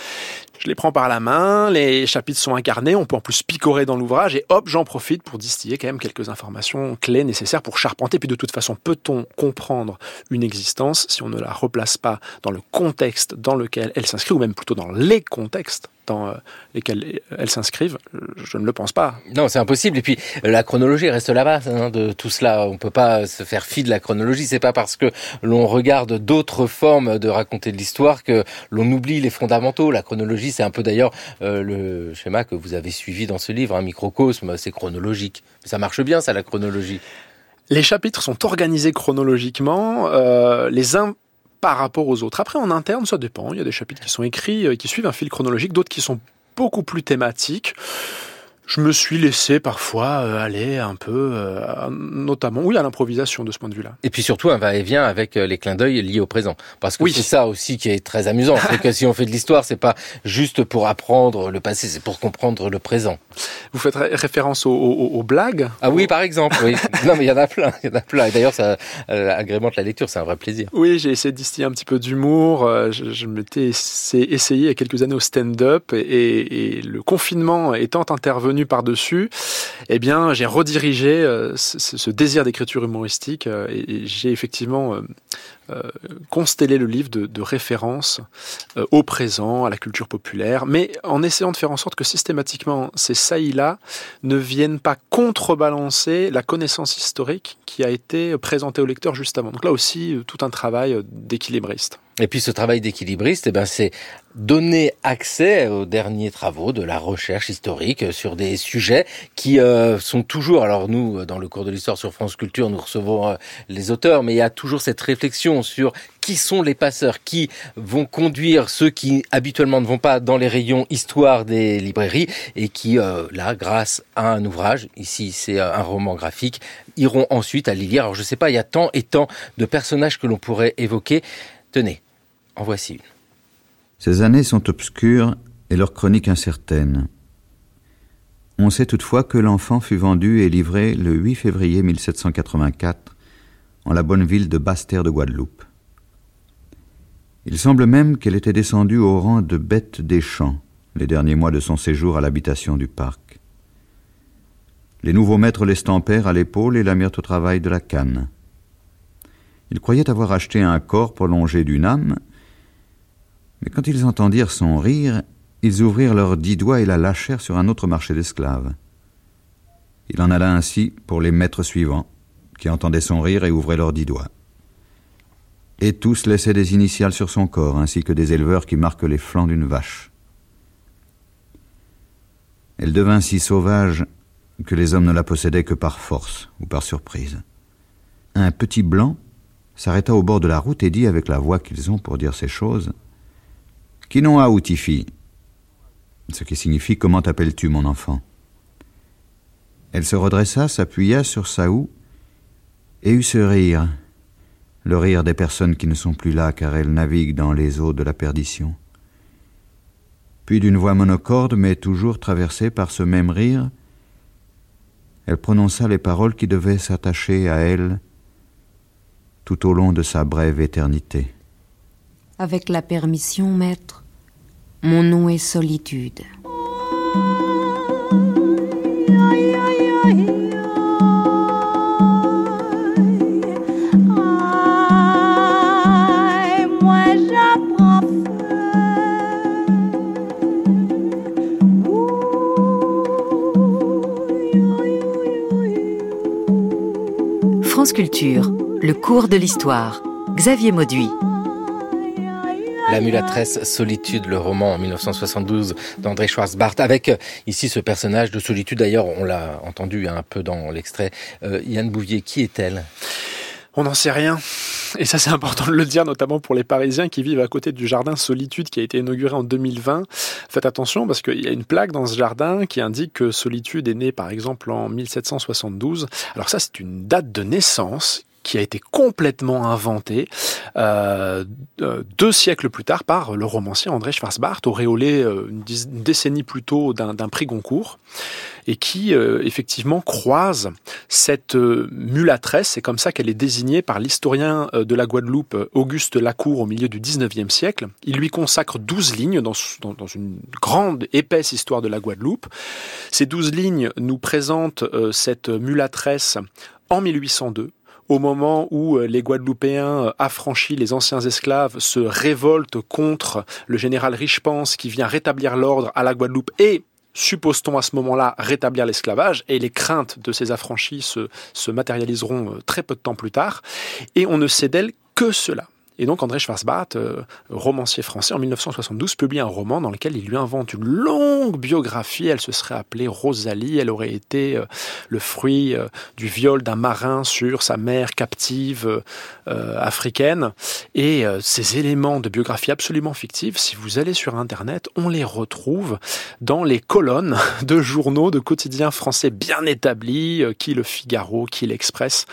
Je les prends par la main, les chapitres sont incarnés, on peut en plus picorer dans l'ouvrage et hop, j'en profite pour distiller quand même quelques informations clés nécessaires pour charpenter. Puis de toute façon, peut-on comprendre une existence si on ne la replace pas dans le contexte dans lequel elle s'inscrit, ou même plutôt dans les contextes dans lesquels elles s'inscrivent? Je ne le pense pas. Non, c'est impossible. Et puis, la chronologie reste la base hein, de tout cela. On ne peut pas se faire fi de la chronologie. C'est pas parce que l'on regarde d'autres formes de raconter de l'histoire que l'on oublie les fondamentaux. La chronologie, c'est un peu d'ailleurs euh, le schéma que vous avez suivi dans ce livre, un hein, microcosme, c'est chronologique. Ça marche bien, ça, la chronologie. Les chapitres sont organisés chronologiquement, euh, les uns par rapport aux autres. Après, en interne, ça dépend. Il y a des chapitres qui sont écrits, euh, qui suivent un fil chronologique, d'autres qui sont beaucoup plus thématiques. Je me suis laissé parfois euh, aller un peu, euh, notamment, oui, à l'improvisation de ce point de vue-là. Et puis surtout un va-et-vient avec les clins d'œil liés au présent. Parce que oui. C'est ça aussi qui est très amusant. C'est que si on fait de l'histoire, c'est pas juste pour apprendre le passé, c'est pour comprendre le présent. Vous faites ré- référence aux, aux, aux blagues? Ah oui, par exemple, oui. Non, mais il y en a plein, il y en a plein. Et d'ailleurs, ça euh, agrémente la lecture, c'est un vrai plaisir. Oui, j'ai essayé de distiller un petit peu d'humour. Je, je m'étais essayé il y a quelques années au stand-up et, et, et le confinement étant intervenu par-dessus, eh bien, j'ai redirigé euh, ce, ce désir d'écriture humoristique euh, et, et j'ai effectivement euh, euh, constellé le livre de, de références euh, au présent, à la culture populaire, mais en essayant de faire en sorte que systématiquement ces saillies-là ne viennent pas contrebalancer la connaissance historique qui a été présentée au lecteur juste avant. Donc là aussi, tout un travail d'équilibriste. Et puis ce travail d'équilibriste, eh ben, c'est donner accès aux derniers travaux de la recherche historique sur des sujets qui euh, sont toujours, alors nous, dans le cours de l'histoire sur France Culture, nous recevons euh, les auteurs, mais il y a toujours cette réflexion sur qui sont les passeurs, qui vont conduire ceux qui habituellement ne vont pas dans les rayons histoire des librairies et qui, euh, là, grâce à un ouvrage, ici c'est un roman graphique, iront ensuite à les lire. Alors je sais pas, il y a tant et tant de personnages que l'on pourrait évoquer. Tenez, en voici une. Ces années sont obscures et leur chronique incertaine. On sait toutefois que l'enfant fut vendu et livré le huit février mille sept cent quatre-vingt-quatre en la bonne ville de Basse-Terre de Guadeloupe. Il semble même qu'elle était descendue au rang de bête des champs les derniers mois de son séjour à l'habitation du parc. Les nouveaux maîtres l'estampèrent à l'épaule et la mirent au travail de la canne. Ils croyaient avoir acheté un corps prolongé d'une âme, mais quand ils entendirent son rire, ils ouvrirent leurs dix doigts et la lâchèrent sur un autre marché d'esclaves. Il en alla ainsi pour les maîtres suivants, qui entendaient son rire et ouvraient leurs dix doigts. Et tous laissaient des initiales sur son corps, ainsi que des éleveurs qui marquent les flancs d'une vache. Elle devint si sauvage que les hommes ne la possédaient que par force ou par surprise. Un petit blanc s'arrêta au bord de la route et dit avec la voix qu'ils ont pour dire ces choses « Qui non a outifie ?» ce qui signifie « Comment t'appelles-tu, mon enfant ?» Elle se redressa, s'appuya sur sa houe et eut ce rire, le rire des personnes qui ne sont plus là car elles naviguent dans les eaux de la perdition. Puis d'une voix monocorde mais toujours traversée par ce même rire, elle prononça les paroles qui devaient s'attacher à elle tout au long de sa brève éternité. Avec la permission, maître, mon nom est Solitude. France Culture, le cours de l'histoire. Xavier Mauduit. La mulâtresse Solitude, le roman en mille neuf cent soixante-douze d'André Schwarzbart, avec euh, ici ce personnage de Solitude. D'ailleurs, on l'a entendu un peu dans l'extrait. Euh, Yann Bouvier, qui est-elle ? On n'en sait rien. Et ça, c'est important de le dire, notamment pour les Parisiens qui vivent à côté du jardin Solitude qui a été inauguré en deux mille vingt. Faites attention parce qu'il y a une plaque dans ce jardin qui indique que Solitude est né, par exemple, en mille sept cent soixante-douze. Alors ça, c'est une date de naissance qui a été complètement inventé euh, deux siècles plus tard par le romancier André Schwarzbart, auréolé euh, une, diz- une décennie plus tôt d'un, d'un prix Goncourt, et qui euh, effectivement croise cette euh, mulâtresse, c'est comme ça qu'elle est désignée par l'historien euh, de la Guadeloupe Auguste Lacour au milieu du dix-neuvième siècle. Il lui consacre douze lignes dans, dans, dans une grande, épaisse histoire de la Guadeloupe. Ces douze lignes nous présentent euh, cette mulâtresse en mille huit cent deux, au moment où les Guadeloupéens affranchis, les anciens esclaves, se révoltent contre le général Richepense qui vient rétablir l'ordre à la Guadeloupe et, suppose-t-on à ce moment-là, rétablir l'esclavage, et les craintes de ces affranchis se, se matérialiseront très peu de temps plus tard, et on ne sait d'elle que cela. Et donc André Schwarzbart, euh, romancier français, en mille neuf cent soixante-douze, publie un roman dans lequel il lui invente une longue biographie. Elle se serait appelée Rosalie, elle aurait été euh, le fruit euh, du viol d'un marin sur sa mère captive euh, africaine. Et euh, ces éléments de biographie absolument fictifs, si vous allez sur Internet, on les retrouve dans les colonnes de journaux, de quotidiens français bien établis, euh, qui Le Figaro, qui L'Express.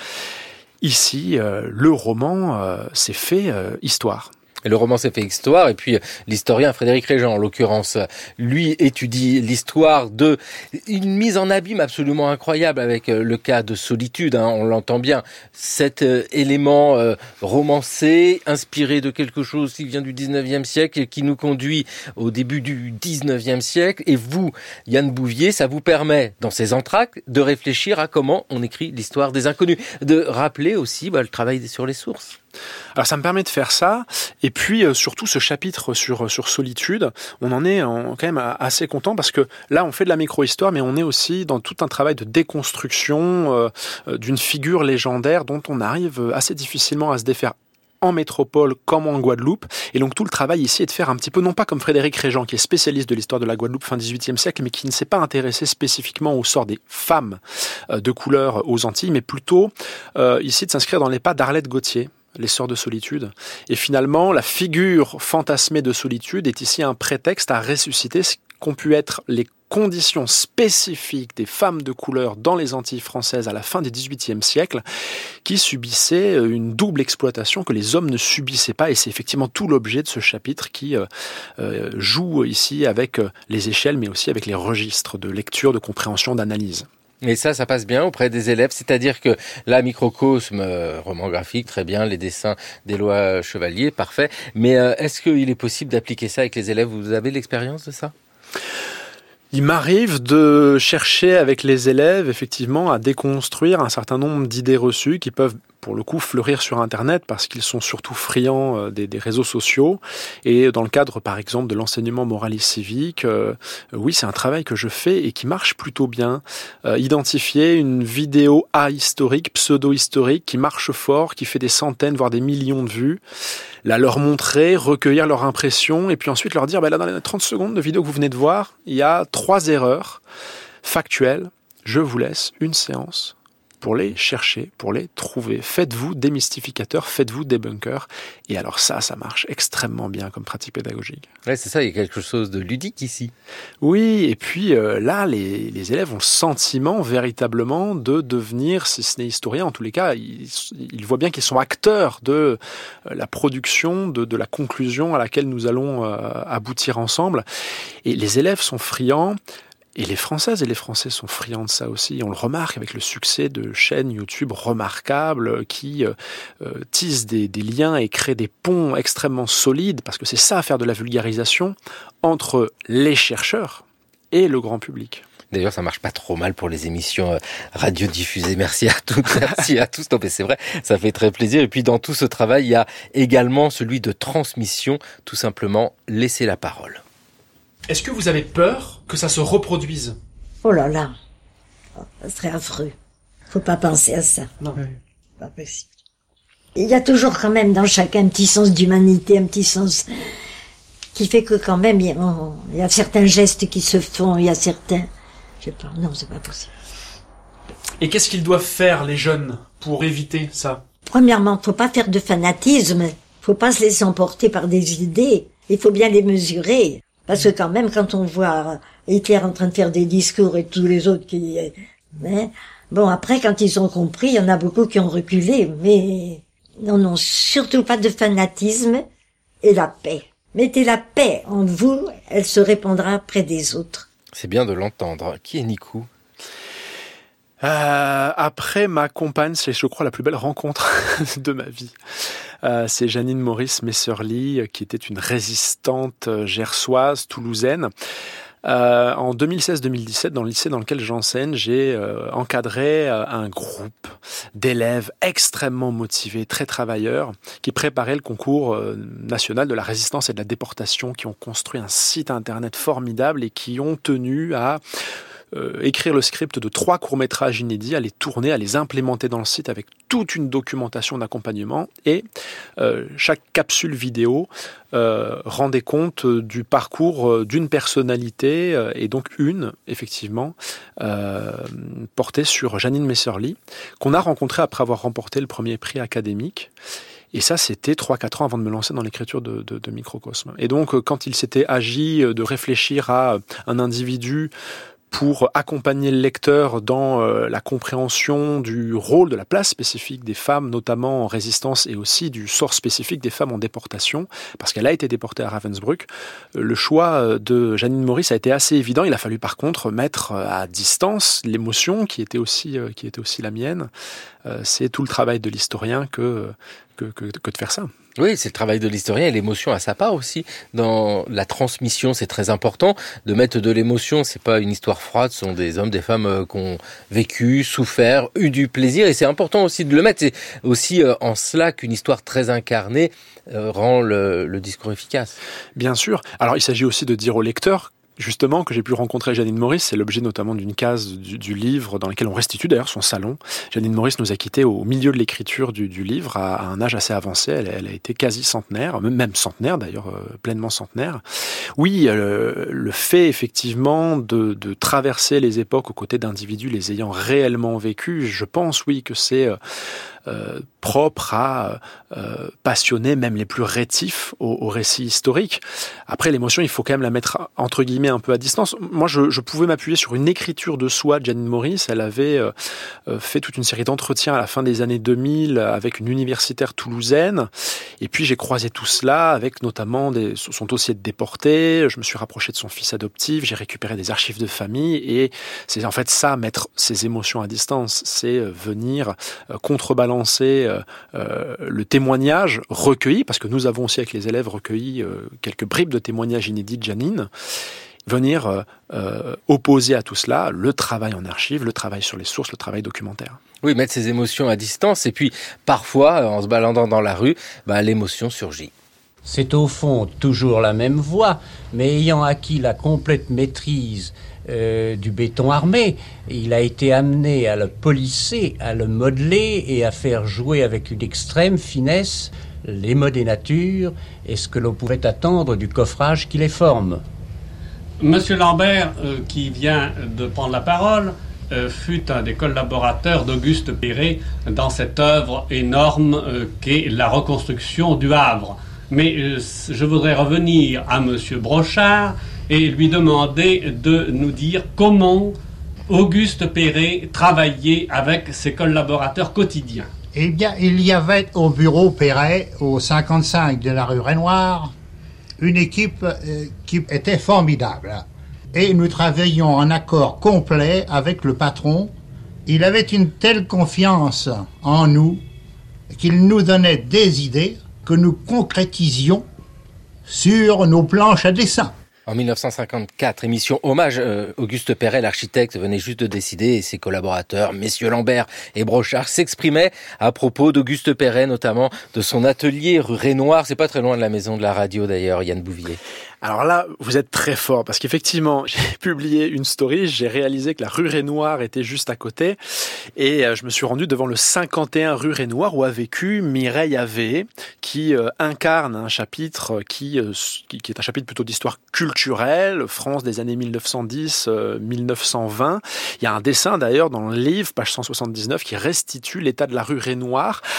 Ici, euh, le roman euh, s'est fait euh, histoire. Et le roman s'est fait histoire, et puis l'historien Frédéric Régent, en l'occurrence, lui étudie l'histoire de une mise en abîme absolument incroyable avec le cas de Solitude, hein, on l'entend bien, cet euh, élément euh, romancé, inspiré de quelque chose qui vient du dix-neuvième siècle, qui nous conduit au début du dix-neuvième siècle, et vous, Yann Bouvier, ça vous permet, dans ces entractes, de réfléchir à comment on écrit l'histoire des inconnus, de rappeler aussi bah, le travail sur les sources. Alors ça me permet de faire ça, et puis euh, surtout ce chapitre sur sur Solitude, on en est en, quand même assez content parce que là on fait de la micro-histoire, mais on est aussi dans tout un travail de déconstruction euh, d'une figure légendaire dont on arrive assez difficilement à se défaire en métropole comme en Guadeloupe. Et donc tout le travail ici est de faire un petit peu, non pas comme Frédéric Régent, qui est spécialiste de l'histoire de la Guadeloupe fin dix-huitième siècle, mais qui ne s'est pas intéressé spécifiquement au sort des femmes euh, de couleur aux Antilles, mais plutôt euh, ici de s'inscrire dans les pas d'Arlette Gauthier, Les Sœurs de Solitude. Et finalement, la figure fantasmée de Solitude est ici un prétexte à ressusciter ce qu'ont pu être les conditions spécifiques des femmes de couleur dans les Antilles françaises à la fin du dix-huitième siècle, qui subissaient une double exploitation que les hommes ne subissaient pas. Et c'est effectivement tout l'objet de ce chapitre qui euh, euh, joue ici avec les échelles, mais aussi avec les registres de lecture, de compréhension, d'analyse. Et ça, ça passe bien auprès des élèves, c'est-à-dire que la microcosme, euh, roman graphique, très bien, les dessins d'Éloi Chevalier, parfait. Mais euh, est-ce qu'il est possible d'appliquer ça avec les élèves? Vous avez l'expérience de ça? Il m'arrive de chercher avec les élèves, effectivement, à déconstruire un certain nombre d'idées reçues qui peuvent, pour le coup, fleurir sur Internet parce qu'ils sont surtout friands des, des réseaux sociaux. Et dans le cadre, par exemple, de l'enseignement moral et civique, euh, oui, c'est un travail que je fais et qui marche plutôt bien. Euh, identifier une vidéo ahistorique, pseudo-historique, qui marche fort, qui fait des centaines, voire des millions de vues, la leur montrer, recueillir leur impression, et puis ensuite leur dire, bah là, dans les trente secondes de vidéo que vous venez de voir, il y a trois erreurs factuelles. Je vous laisse une séance pour les chercher, pour les trouver. Faites-vous démystificateur, faites-vous débunker. Et alors ça, ça marche extrêmement bien comme pratique pédagogique. Ouais, c'est ça, il y a quelque chose de ludique ici. Oui, et puis euh, là, les, les élèves ont le sentiment véritablement de devenir, si ce n'est historien, en tous les cas, ils, ils voient bien qu'ils sont acteurs de euh, la production, de, de la conclusion à laquelle nous allons euh, aboutir ensemble. Et les élèves sont friands. Et les Françaises et les Français sont friands de ça aussi. On le remarque avec le succès de chaînes YouTube remarquables qui euh, tissent des, des liens et créent des ponts extrêmement solides, parce que c'est ça, faire de la vulgarisation, entre les chercheurs et le grand public. D'ailleurs, ça marche pas trop mal pour les émissions radiodiffusées. Merci à toutes, merci à tous. Non, mais c'est vrai, ça fait très plaisir. Et puis, dans tout ce travail, il y a également celui de transmission, tout simplement, laisser la parole. Est-ce que vous avez peur que ça se reproduise? Oh là là, ça serait affreux. Faut pas penser à ça. Non. Pas possible. Il y a toujours quand même dans chacun un petit sens d'humanité, un petit sens qui fait que quand même, il y a, oh, il y a certains gestes qui se font, il y a certains... Je sais pas, non, c'est pas possible. Et qu'est-ce qu'ils doivent faire, les jeunes, pour éviter ça? Premièrement, faut pas faire de fanatisme. Faut pas se laisser emporter par des idées. Il faut bien les mesurer. Parce que quand même, quand on voit Hitler en train de faire des discours et tous les autres qui Mais, bon, après, quand ils ont compris, il y en a beaucoup qui ont reculé, mais non, non, surtout pas de fanatisme et la paix. Mettez la paix en vous, elle se répandra près des autres. C'est bien de l'entendre. Qui est Nicou ? Euh, après ma compagne, c'est je crois la plus belle rencontre de ma vie. Euh, c'est Janine Maurice Messerly, qui était une résistante gersoise, toulousaine. Euh, en deux mille seize deux mille dix-sept, dans le lycée dans lequel j'enseigne, j'ai euh, encadré euh, un groupe d'élèves extrêmement motivés, très travailleurs, qui préparaient le concours euh, national de la résistance et de la déportation, qui ont construit un site internet formidable et qui ont tenu à Euh, écrire le script de trois courts-métrages inédits, à les tourner, à les implémenter dans le site avec toute une documentation d'accompagnement, et euh, chaque capsule vidéo euh, rendait compte du parcours euh, d'une personnalité, euh, et donc une, effectivement, euh, portée sur Janine Messerly, qu'on a rencontrée après avoir remporté le premier prix académique. Et ça, c'était trois quatre ans avant de me lancer dans l'écriture de, de, de Microcosme. Et donc, quand il s'était agi de réfléchir à un individu pour accompagner le lecteur dans euh, la compréhension du rôle, de la place spécifique des femmes, notamment en résistance, et aussi du sort spécifique des femmes en déportation, parce qu'elle a été déportée à Ravensbrück. Le choix de Janine Maurice a été assez évident. Il a fallu par contre mettre à distance l'émotion qui était aussi, euh, qui était aussi la mienne. Euh, c'est tout le travail de l'historien que, que, que, que de faire ça. Oui, c'est le travail de l'historien, et l'émotion à sa part aussi. Dans la transmission, c'est très important de mettre de l'émotion. C'est pas une histoire froide, ce sont des hommes, des femmes qui ont vécu, souffert, eu du plaisir, et c'est important aussi de le mettre. C'est aussi en cela qu'une histoire très incarnée rend le, le discours efficace. Bien sûr. Alors, il s'agit aussi de dire au lecteur, justement, que j'ai pu rencontrer Janine Maurice. C'est l'objet notamment d'une case du, du livre dans lequel on restitue d'ailleurs son salon. Janine Maurice nous a quittés au milieu de l'écriture du, du livre, à, à un âge assez avancé. Elle, elle a été quasi centenaire, même centenaire d'ailleurs, euh, pleinement centenaire. Oui, euh, le fait effectivement de, de traverser les époques aux côtés d'individus les ayant réellement vécus, je pense oui que c'est euh, Euh, propre à euh, passionner même les plus rétifs au, au récit historique. Après, l'émotion, il faut quand même la mettre entre guillemets un peu à distance. Moi, je, je pouvais m'appuyer sur une écriture de soi de Janine Maurice. Elle avait euh, fait toute une série d'entretiens à la fin des années deux mille avec une universitaire toulousaine. Et puis, j'ai croisé tout cela avec notamment des, son dossier de déporté. Je me suis rapproché de son fils adoptif. J'ai récupéré des archives de famille. Et c'est en fait ça, mettre ses émotions à distance. C'est venir euh, contrebalancer Euh, euh, le témoignage recueilli, parce que nous avons aussi avec les élèves recueilli euh, quelques bribes de témoignages inédits de Janine, venir euh, euh, opposer à tout cela le travail en archives, le travail sur les sources, le travail documentaire. Oui, mettre ses émotions à distance, et puis parfois, en se baladant dans la rue, bah, l'émotion surgit. C'est au fond toujours la même voie, mais ayant acquis la complète maîtrise Euh, du béton armé, il a été amené à le polisser, à le modeler et à faire jouer avec une extrême finesse les mots des natures et ce que l'on pouvait attendre du coffrage qui les forme. Monsieur Lambert, euh, qui vient de prendre la parole, euh, fut un des collaborateurs d'Auguste Perret dans cette œuvre énorme euh, qu'est la reconstruction du Havre. Mais euh, je voudrais revenir à Monsieur Brochard et lui demander de nous dire comment Auguste Perret travaillait avec ses collaborateurs quotidiens. Eh bien, il y avait au bureau Perret, au cinquante-cinq de la rue Renoir, une équipe euh, qui était formidable. Et nous travaillions en accord complet avec le patron. Il avait une telle confiance en nous qu'il nous donnait des idées que nous concrétisions sur nos planches à dessin. En dix-neuf cent cinquante-quatre, émission hommage, euh, Auguste Perret, l'architecte, venait juste de décider, et ses collaborateurs, messieurs Lambert et Brochard, s'exprimaient à propos d'Auguste Perret, notamment de son atelier rue Renoir. C'est pas très loin de la maison de la radio d'ailleurs, Yann Bouvier. Alors là, vous êtes très fort, parce qu'effectivement, j'ai publié une story, j'ai réalisé que la rue Renoir était juste à côté, et je me suis rendu devant le cinquante et un rue Renoir où a vécu Mireille Havé, qui euh, incarne un chapitre qui, euh, qui, qui est un chapitre plutôt d'histoire culturelle, France des années mille neuf cent dix à mille neuf cent vingt. Il y a un dessin d'ailleurs dans le livre, page cent soixante-dix-neuf, qui restitue l'état de la rue Renoir,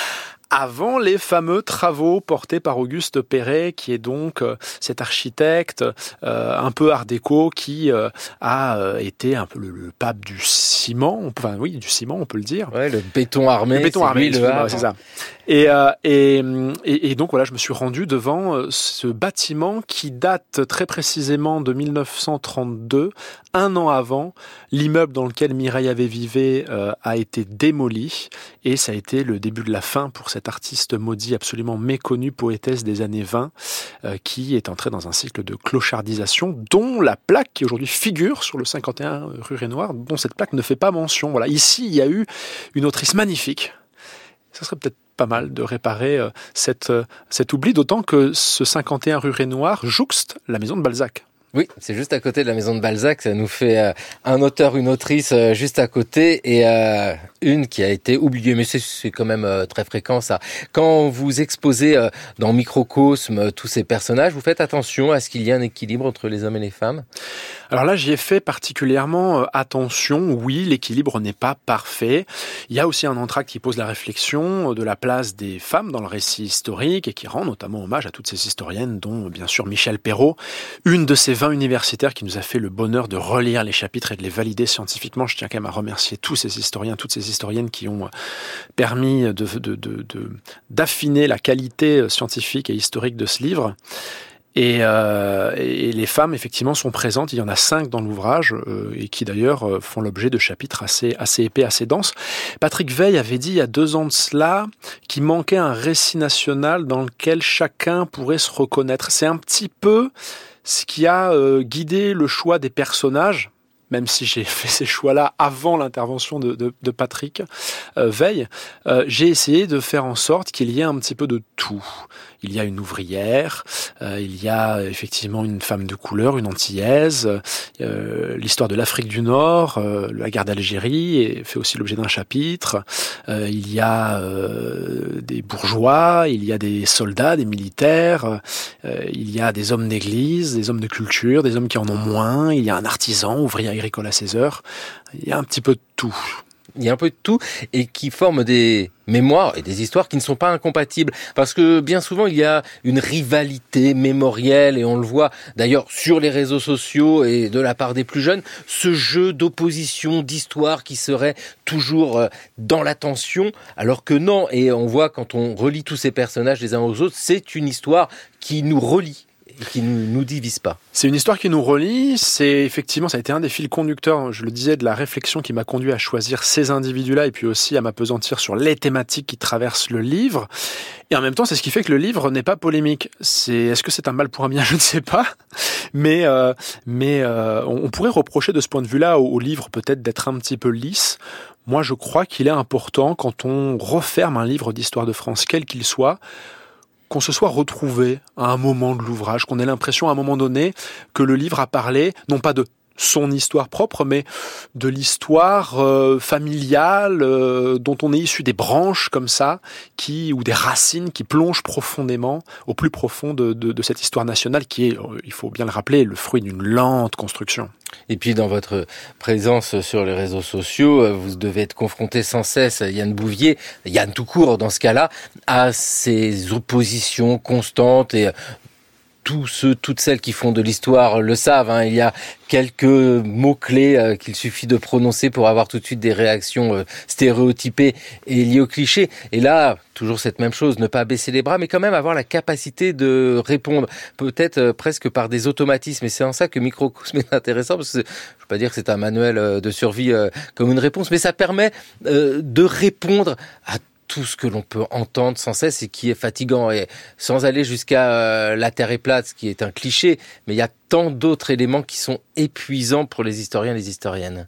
avant les fameux travaux portés par Auguste Perret, qui est donc euh, cet architecte euh, un peu art déco qui euh, a euh, été un peu le, le pape du ciment, enfin oui, du ciment, on peut le dire. Ouais, le béton armé. Le béton armé, lui, le c'est ça. Et, euh, et, et, et donc voilà, je me suis rendu devant ce bâtiment qui date très précisément de mille neuf cent trente-deux, un an avant. L'immeuble dans lequel Mireille avait vivé euh, a été démoli et ça a été le début de la fin pour cette artiste maudit absolument méconnue, poétesse des années vingt, euh, qui est entrée dans un cycle de clochardisation dont la plaque qui aujourd'hui figure sur le cinquante et un rue Renoir, dont cette plaque ne fait pas mention. Voilà, ici il y a eu une autrice magnifique. Ça serait peut-être pas mal de réparer euh, cette, euh, cet oubli, d'autant que ce cinquante et un rue Renoir jouxte la maison de Balzac. Oui, c'est juste à côté de la maison de Balzac. Ça nous fait euh, un auteur, une autrice euh, juste à côté et euh, une qui a été oubliée. Mais c'est, c'est quand même euh, très fréquent ça. Quand vous exposez euh, dans Microcosme euh, tous ces personnages, vous faites attention à ce qu'il y ait un équilibre entre les hommes et les femmes ? Alors là, j'y ai fait particulièrement euh, attention. Oui, l'équilibre n'est pas parfait. Il y a aussi un entracte qui pose la réflexion de la place des femmes dans le récit historique et qui rend notamment hommage à toutes ces historiennes, dont bien sûr Michel Perrault, une de ces vingt universitaires qui nous a fait le bonheur de relire les chapitres et de les valider scientifiquement. Je tiens quand même à remercier tous ces historiens, toutes ces historiennes qui ont permis de, de, de, de, d'affiner la qualité scientifique et historique de ce livre. Et, euh, et les femmes, effectivement, sont présentes. Il y en a cinq dans l'ouvrage euh, et qui, d'ailleurs, euh, font l'objet de chapitres assez, assez épais, assez denses. Patrick Veil avait dit il y a deux ans de cela qu'il manquait un récit national dans lequel chacun pourrait se reconnaître. C'est un petit peu ce qui a euh, guidé le choix des personnages, même si j'ai fait ces choix-là avant l'intervention de, de, de Patrick euh, Veil, euh, j'ai essayé de faire en sorte qu'il y ait un petit peu de tout. Il y a une ouvrière, euh, il y a effectivement une femme de couleur, une antillaise, euh, l'histoire de l'Afrique du Nord, euh, la guerre d'Algérie et fait aussi l'objet d'un chapitre. Euh, il y a euh, des bourgeois, il y a des soldats, des militaires, euh, il y a des hommes d'église, des hommes de culture, des hommes qui en ont moins, il y a un artisan, ouvrier agricole à ses heures, il y a un petit peu de tout. Il y a un peu de tout et qui forment des mémoires et des histoires qui ne sont pas incompatibles. Parce que bien souvent, il y a une rivalité mémorielle et on le voit d'ailleurs sur les réseaux sociaux et de la part des plus jeunes, ce jeu d'opposition, d'histoire qui serait toujours dans la tension, alors que non. Et on voit quand on relie tous ces personnages les uns aux autres, c'est une histoire qui nous relie. Et qui ne nous, nous divise pas. C'est une histoire qui nous relie, c'est effectivement, ça a été un des fils conducteurs, je le disais, de la réflexion qui m'a conduit à choisir ces individus-là et puis aussi à m'apesantir sur les thématiques qui traversent le livre. Et en même temps, c'est ce qui fait que le livre n'est pas polémique. C'est, est-ce que c'est un mal pour un bien? Je ne sais pas. Mais, euh, mais euh, on pourrait reprocher de ce point de vue-là au, au livre peut-être d'être un petit peu lisse. Moi, je crois qu'il est important quand on referme un livre d'histoire de France, quel qu'il soit, qu'on se soit retrouvé à un moment de l'ouvrage, qu'on ait l'impression à un moment donné que le livre a parlé, non pas de son histoire propre, mais de l'histoire euh, familiale euh, dont on est issu, des branches comme ça, qui ou des racines qui plongent profondément, au plus profond de, de, de cette histoire nationale qui est, il faut bien le rappeler, le fruit d'une lente construction. Et puis dans votre présence sur les réseaux sociaux, vous devez être confronté sans cesse, Yann Bouvier, Yann tout court dans ce cas-là, à ces oppositions constantes et tous ceux, toutes celles qui font de l'histoire le savent. Hein. Il y a quelques mots-clés euh, qu'il suffit de prononcer pour avoir tout de suite des réactions euh, stéréotypées et liées au cliché. Et là, toujours cette même chose, ne pas baisser les bras, mais quand même avoir la capacité de répondre, peut-être euh, presque par des automatismes. Et c'est en ça que Microcosme est intéressant, parce que je ne veux pas dire que c'est un manuel euh, de survie euh, comme une réponse, mais ça permet euh, de répondre à tout ce que l'on peut entendre sans cesse et qui est fatigant, et sans aller jusqu'à euh, la Terre est plate, ce qui est un cliché, mais il y a tant d'autres éléments qui sont épuisants pour les historiens et les historiennes.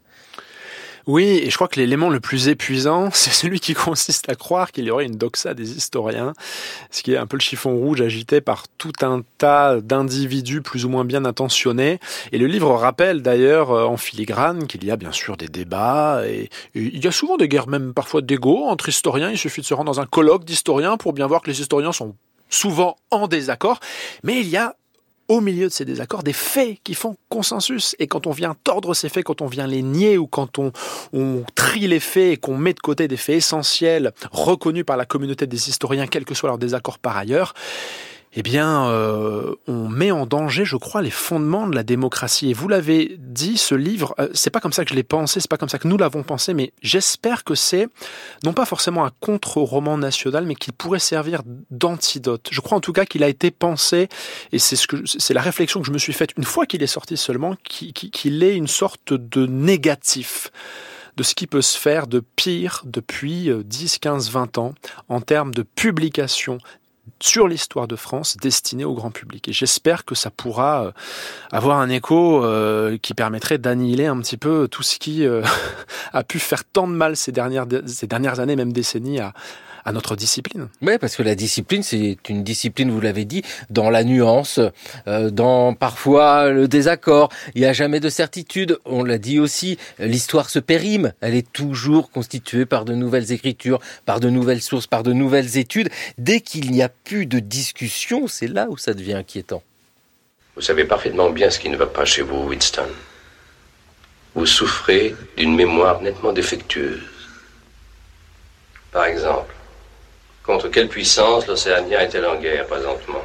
Oui, et je crois que l'élément le plus épuisant, c'est celui qui consiste à croire qu'il y aurait une doxa des historiens, ce qui est un peu le chiffon rouge agité par tout un tas d'individus plus ou moins bien intentionnés. Et le livre rappelle d'ailleurs en filigrane qu'il y a bien sûr des débats, et, et il y a souvent des guerres, même parfois d'ego entre historiens. Il suffit de se rendre dans un colloque d'historiens pour bien voir que les historiens sont souvent en désaccord, mais il y a au milieu de ces désaccords, des faits qui font consensus. Et quand on vient tordre ces faits, quand on vient les nier ou quand on, on trie les faits et qu'on met de côté des faits essentiels reconnus par la communauté des historiens, quel que soit leur désaccord par ailleurs, eh bien, euh, on met en danger, je crois, les fondements de la démocratie. Et vous l'avez dit, ce livre, euh, c'est pas comme ça que je l'ai pensé, c'est pas comme ça que nous l'avons pensé, mais j'espère que c'est, non pas forcément un contre-roman national, mais qu'il pourrait servir d'antidote. Je crois en tout cas qu'il a été pensé, et c'est ce que, c'est la réflexion que je me suis faite une fois qu'il est sorti seulement, qu'il, qu'il est une sorte de négatif de ce qui peut se faire de pire depuis dix, quinze, vingt ans en termes de publication sur l'histoire de France destinée au grand public. Et j'espère que ça pourra avoir un écho euh, qui permettrait d'annihiler un petit peu tout ce qui euh, a pu faire tant de mal ces dernières, ces dernières années, même décennies, à, à notre discipline. Oui, parce que la discipline, c'est une discipline, vous l'avez dit, dans la nuance, euh, dans parfois le désaccord. Il n'y a jamais de certitude. On l'a dit aussi, l'histoire se périme. Elle est toujours constituée par de nouvelles écritures, par de nouvelles sources, par de nouvelles études. Dès qu'il n'y a plus de discussion, c'est là où ça devient inquiétant. Vous savez parfaitement bien ce qui ne va pas chez vous, Winston. Vous souffrez d'une mémoire nettement défectueuse. Par exemple, contre quelle puissance l'Océania est-elle en guerre présentement?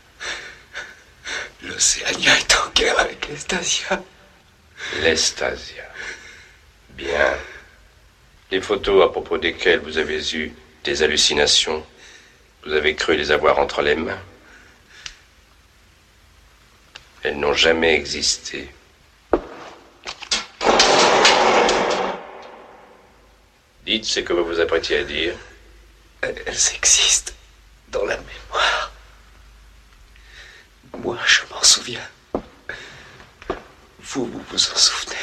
L'Océania est en guerre avec l'Estasia. L'Estasia. Bien. Les photos à propos desquelles vous avez eu des hallucinations, vous avez cru les avoir entre les mains. Elles n'ont jamais existé. Dites ce que vous vous apprêtiez à dire. Elles existent dans la mémoire. Moi, je m'en souviens. Vous, vous vous en souvenez?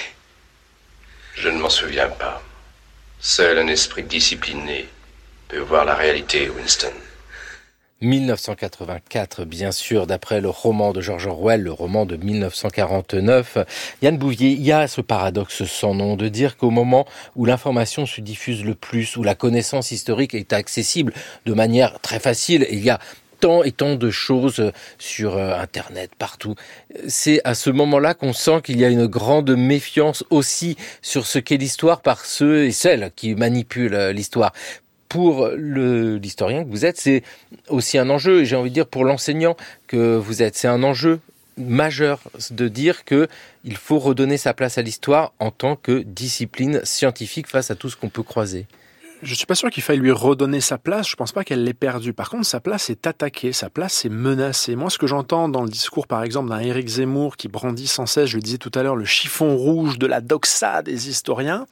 Je ne m'en souviens pas. Seul un esprit discipliné peut voir la réalité, Winston. dix-neuf cent quatre-vingt-quatre, bien sûr, d'après le roman de George Orwell, le roman de dix-neuf cent quarante-neuf. Yann Bouvier, il y a ce paradoxe sans nom de dire qu'au moment où l'information se diffuse le plus, où la connaissance historique est accessible de manière très facile, et il y a tant et tant de choses sur Internet, partout. C'est à ce moment-là qu'on sent qu'il y a une grande méfiance aussi sur ce qu'est l'histoire par ceux et celles qui manipulent l'histoire. Pour le, l'historien que vous êtes, c'est aussi un enjeu, et j'ai envie de dire pour l'enseignant que vous êtes, c'est un enjeu majeur de dire que il faut redonner sa place à l'histoire en tant que discipline scientifique face à tout ce qu'on peut croiser. Je suis pas sûr qu'il faille lui redonner sa place, je pense pas qu'elle l'ait perdue. Par contre, sa place est attaquée, sa place est menacée. Moi, ce que j'entends dans le discours, par exemple, d'un Éric Zemmour qui brandit sans cesse, je le disais tout à l'heure, le chiffon rouge de la doxa des historiens,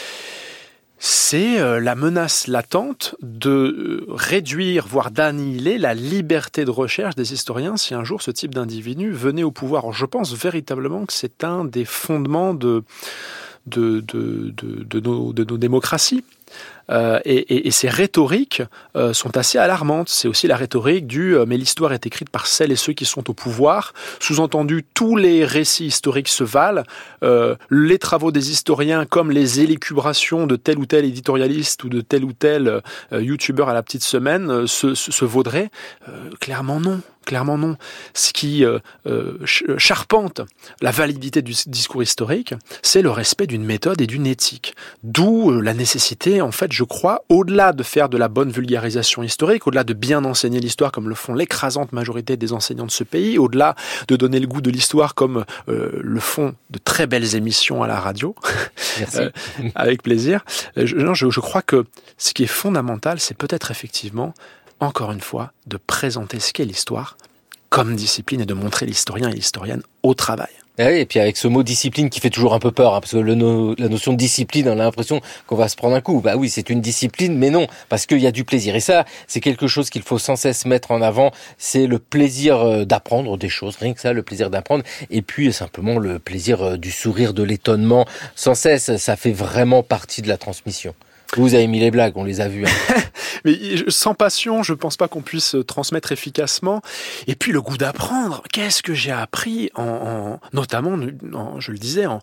c'est la menace latente de réduire, voire d'annihiler la liberté de recherche des historiens si un jour ce type d'individu venait au pouvoir. Je pense véritablement que c'est un des fondements de, de, de, de, de, nos, de nos démocraties. Euh, et, et, et ces rhétoriques euh, sont assez alarmantes. C'est aussi la rhétorique du euh, « mais l'histoire est écrite par celles et ceux qui sont au pouvoir ». Sous-entendu, tous les récits historiques se valent. Euh, les travaux des historiens, comme les élucubrations de tel ou tel éditorialiste ou de tel ou tel euh, youtubeur à la petite semaine, euh, se, se, se vaudraient. Euh, clairement non. Clairement non. Ce qui euh, euh, charpente la validité du discours historique, c'est le respect d'une méthode et d'une éthique. D'où euh, la nécessité, en fait, je crois, au-delà de faire de la bonne vulgarisation historique, au-delà de bien enseigner l'histoire comme le font l'écrasante majorité des enseignants de ce pays, au-delà de donner le goût de l'histoire comme euh, le font de très belles émissions à la radio, Merci. euh, avec plaisir. Euh, je, non, je, je crois que ce qui est fondamental, c'est peut-être effectivement encore une fois, de présenter ce qu'est l'histoire comme discipline et de montrer l'historien et l'historienne au travail. Et, oui, et puis avec ce mot discipline qui fait toujours un peu peur, hein, parce que le no, la notion de discipline, on a l'impression qu'on va se prendre un coup. Bah oui, c'est une discipline, mais non, parce qu'il y a du plaisir. Et ça, c'est quelque chose qu'il faut sans cesse mettre en avant, c'est le plaisir d'apprendre des choses, rien que ça, le plaisir d'apprendre, et puis simplement le plaisir du sourire, de l'étonnement, sans cesse, ça fait vraiment partie de la transmission. Vous avez mis les blagues, on les a vues. Hein. Mais sans passion, je pense pas qu'on puisse transmettre efficacement. Et puis le goût d'apprendre. Qu'est-ce que j'ai appris, en, en notamment, en, je le disais, en,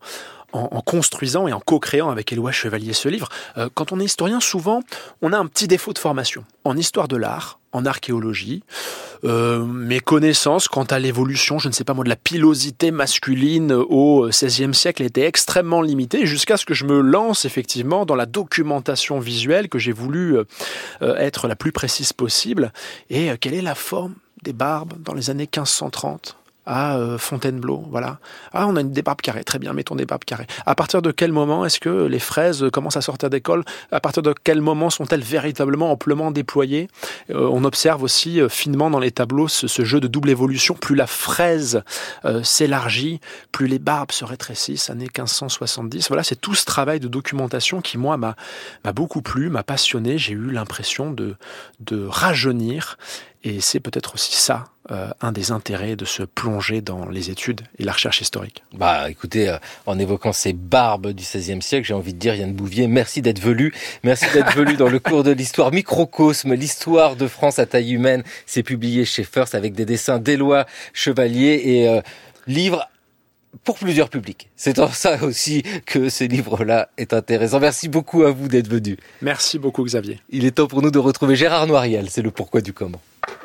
en, en construisant et en co-créant avec Éloi Chevalier ce livre. Euh, quand on est historien, souvent, on a un petit défaut de formation. En histoire de l'art, en archéologie, euh, mes connaissances quant à l'évolution, je ne sais pas moi, de la pilosité masculine au seizième siècle étaient extrêmement limitées, jusqu'à ce que je me lance effectivement dans la documentation visuelle, que j'ai voulu euh, être la plus précise possible. Et euh, quelle est la forme des barbes dans les années quinze cent trente à euh, Fontainebleau, voilà. Ah, on a une, des barbes carrées, très bien, mettons des barbes carrées. À partir de quel moment est-ce que les fraises commencent à sortir d'école? À partir de quel moment sont-elles véritablement amplement déployées? euh, On observe aussi euh, finement dans les tableaux ce, ce jeu de double évolution. Plus la fraise euh, s'élargit, plus les barbes se rétrécissent, années quinze cent soixante-dix. Voilà, c'est tout ce travail de documentation qui, moi, m'a, m'a beaucoup plu, m'a passionné. J'ai eu l'impression de, de rajeunir. Et c'est peut-être aussi ça, euh, un des intérêts de se plonger dans les études et la recherche historique. Bah, écoutez, euh, en évoquant ces barbes du seizième siècle, j'ai envie de dire, Yann Bouvier, merci d'être venu. Merci d'être venu dans le cours de l'histoire Microcosme, l'histoire de France à taille humaine. C'est publié chez First avec des dessins d'Éloi Chevalier et euh, livre pour plusieurs publics. C'est en ça aussi que ce livre-là est intéressant. Merci beaucoup à vous d'être venu. Merci beaucoup, Xavier. Il est temps pour nous de retrouver Gérard Noiriel. C'est le pourquoi du comment.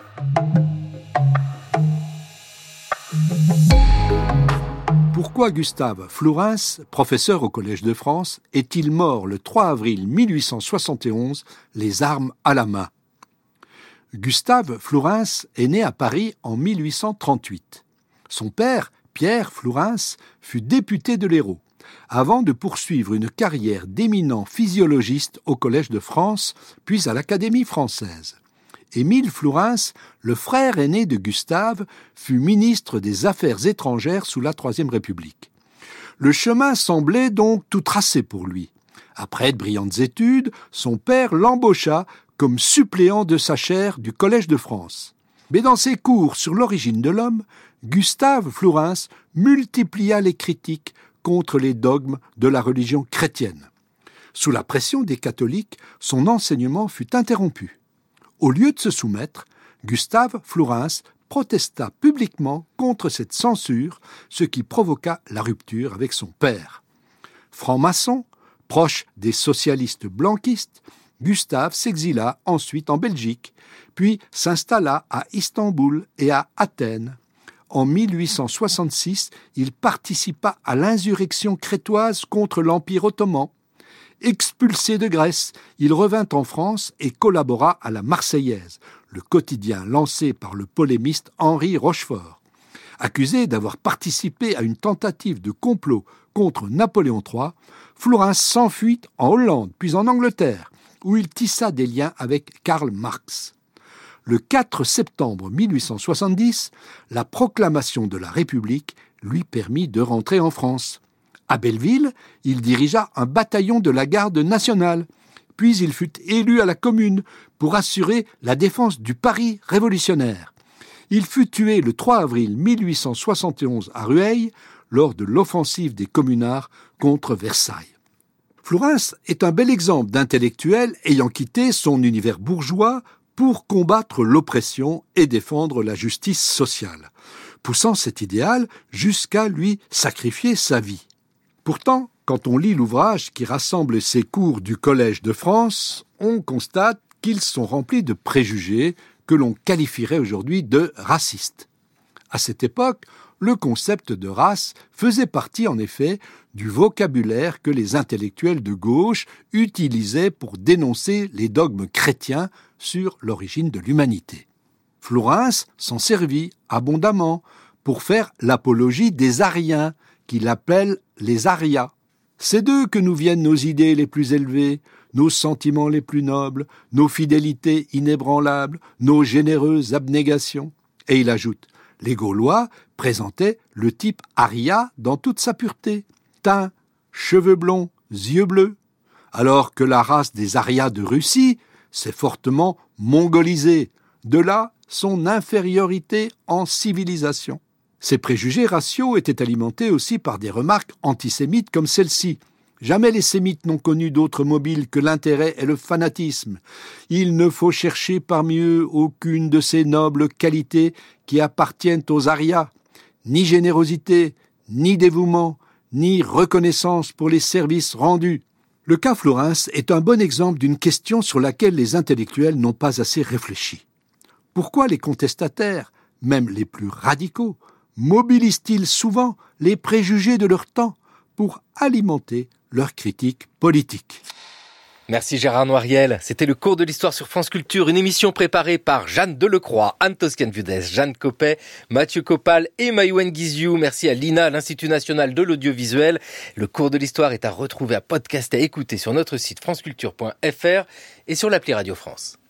Pourquoi Gustave Flourens, professeur au Collège de France, est-il mort le trois avril mille huit cent soixante et onze, les armes à la main? Gustave Flourens est né à Paris en mille huit cent trente-huit. Son père, Pierre Flourens, fut député de l'Hérault, avant de poursuivre une carrière d'éminent physiologiste au Collège de France, puis à l'Académie française. Émile Flourens, le frère aîné de Gustave, fut ministre des Affaires étrangères sous la Troisième République. Le chemin semblait donc tout tracé pour lui. Après de brillantes études, son père l'embaucha comme suppléant de sa chaire du Collège de France. Mais dans ses cours sur l'origine de l'homme, Gustave Flourens multiplia les critiques contre les dogmes de la religion chrétienne. Sous la pression des catholiques, son enseignement fut interrompu. Au lieu de se soumettre, Gustave Flourens protesta publiquement contre cette censure, ce qui provoqua la rupture avec son père. Franc-maçon, proche des socialistes blanquistes, Gustave s'exila ensuite en Belgique, puis s'installa à Istanbul et à Athènes. En mille huit cent soixante-six, il participa à l'insurrection crétoise contre l'Empire ottoman. Expulsé de Grèce, il revint en France et collabora à la Marseillaise, le quotidien lancé par le polémiste Henri Rochefort. Accusé d'avoir participé à une tentative de complot contre Napoléon trois, Flourens s'enfuit en Hollande puis en Angleterre, où il tissa des liens avec Karl Marx. Le quatre septembre mille huit cent soixante-dix, la proclamation de la République lui permit de rentrer en France. À Belleville, il dirigea un bataillon de la garde nationale, puis il fut élu à la Commune pour assurer la défense du Paris révolutionnaire. Il fut tué le trois avril mille huit cent soixante et onze à Rueil lors de l'offensive des communards contre Versailles. Flourens est un bel exemple d'intellectuel ayant quitté son univers bourgeois pour combattre l'oppression et défendre la justice sociale, poussant cet idéal jusqu'à lui sacrifier sa vie. Pourtant, quand on lit l'ouvrage qui rassemble ses cours du Collège de France, on constate qu'ils sont remplis de préjugés que l'on qualifierait aujourd'hui de racistes. À cette époque, le concept de race faisait partie en effet du vocabulaire que les intellectuels de gauche utilisaient pour dénoncer les dogmes chrétiens sur l'origine de l'humanité. Flourens s'en servit abondamment pour faire l'apologie des Ariens, qu'il appelle les Arias. C'est d'eux que nous viennent nos idées les plus élevées, nos sentiments les plus nobles, nos fidélités inébranlables, nos généreuses abnégations. Et il ajoute, les Gaulois présentaient le type Aria dans toute sa pureté, teint, cheveux blonds, yeux bleus, alors que la race des Arias de Russie s'est fortement mongolisée, de là son infériorité en civilisation. Ces préjugés raciaux étaient alimentés aussi par des remarques antisémites comme celle-ci. Jamais les sémites n'ont connu d'autre mobile que l'intérêt et le fanatisme. Il ne faut chercher parmi eux aucune de ces nobles qualités qui appartiennent aux Arias. Ni générosité, ni dévouement, ni reconnaissance pour les services rendus. Le cas Flourens est un bon exemple d'une question sur laquelle les intellectuels n'ont pas assez réfléchi. Pourquoi les contestataires, même les plus radicaux, mobilisent-ils souvent les préjugés de leur temps pour alimenter leur critique politique ? Merci Gérard Noiriel. C'était le cours de l'histoire sur France Culture, une émission préparée par Jeanne Delecroix, Anne Toscan-Viudès, Jeanne Coppet, Mathieu Copal et Maïwen Guizhou. Merci à l'I N A, l'Institut National de l'Audiovisuel. Le cours de l'histoire est à retrouver, à podcaster, à écouter sur notre site franceculture point f r et sur l'appli Radio France.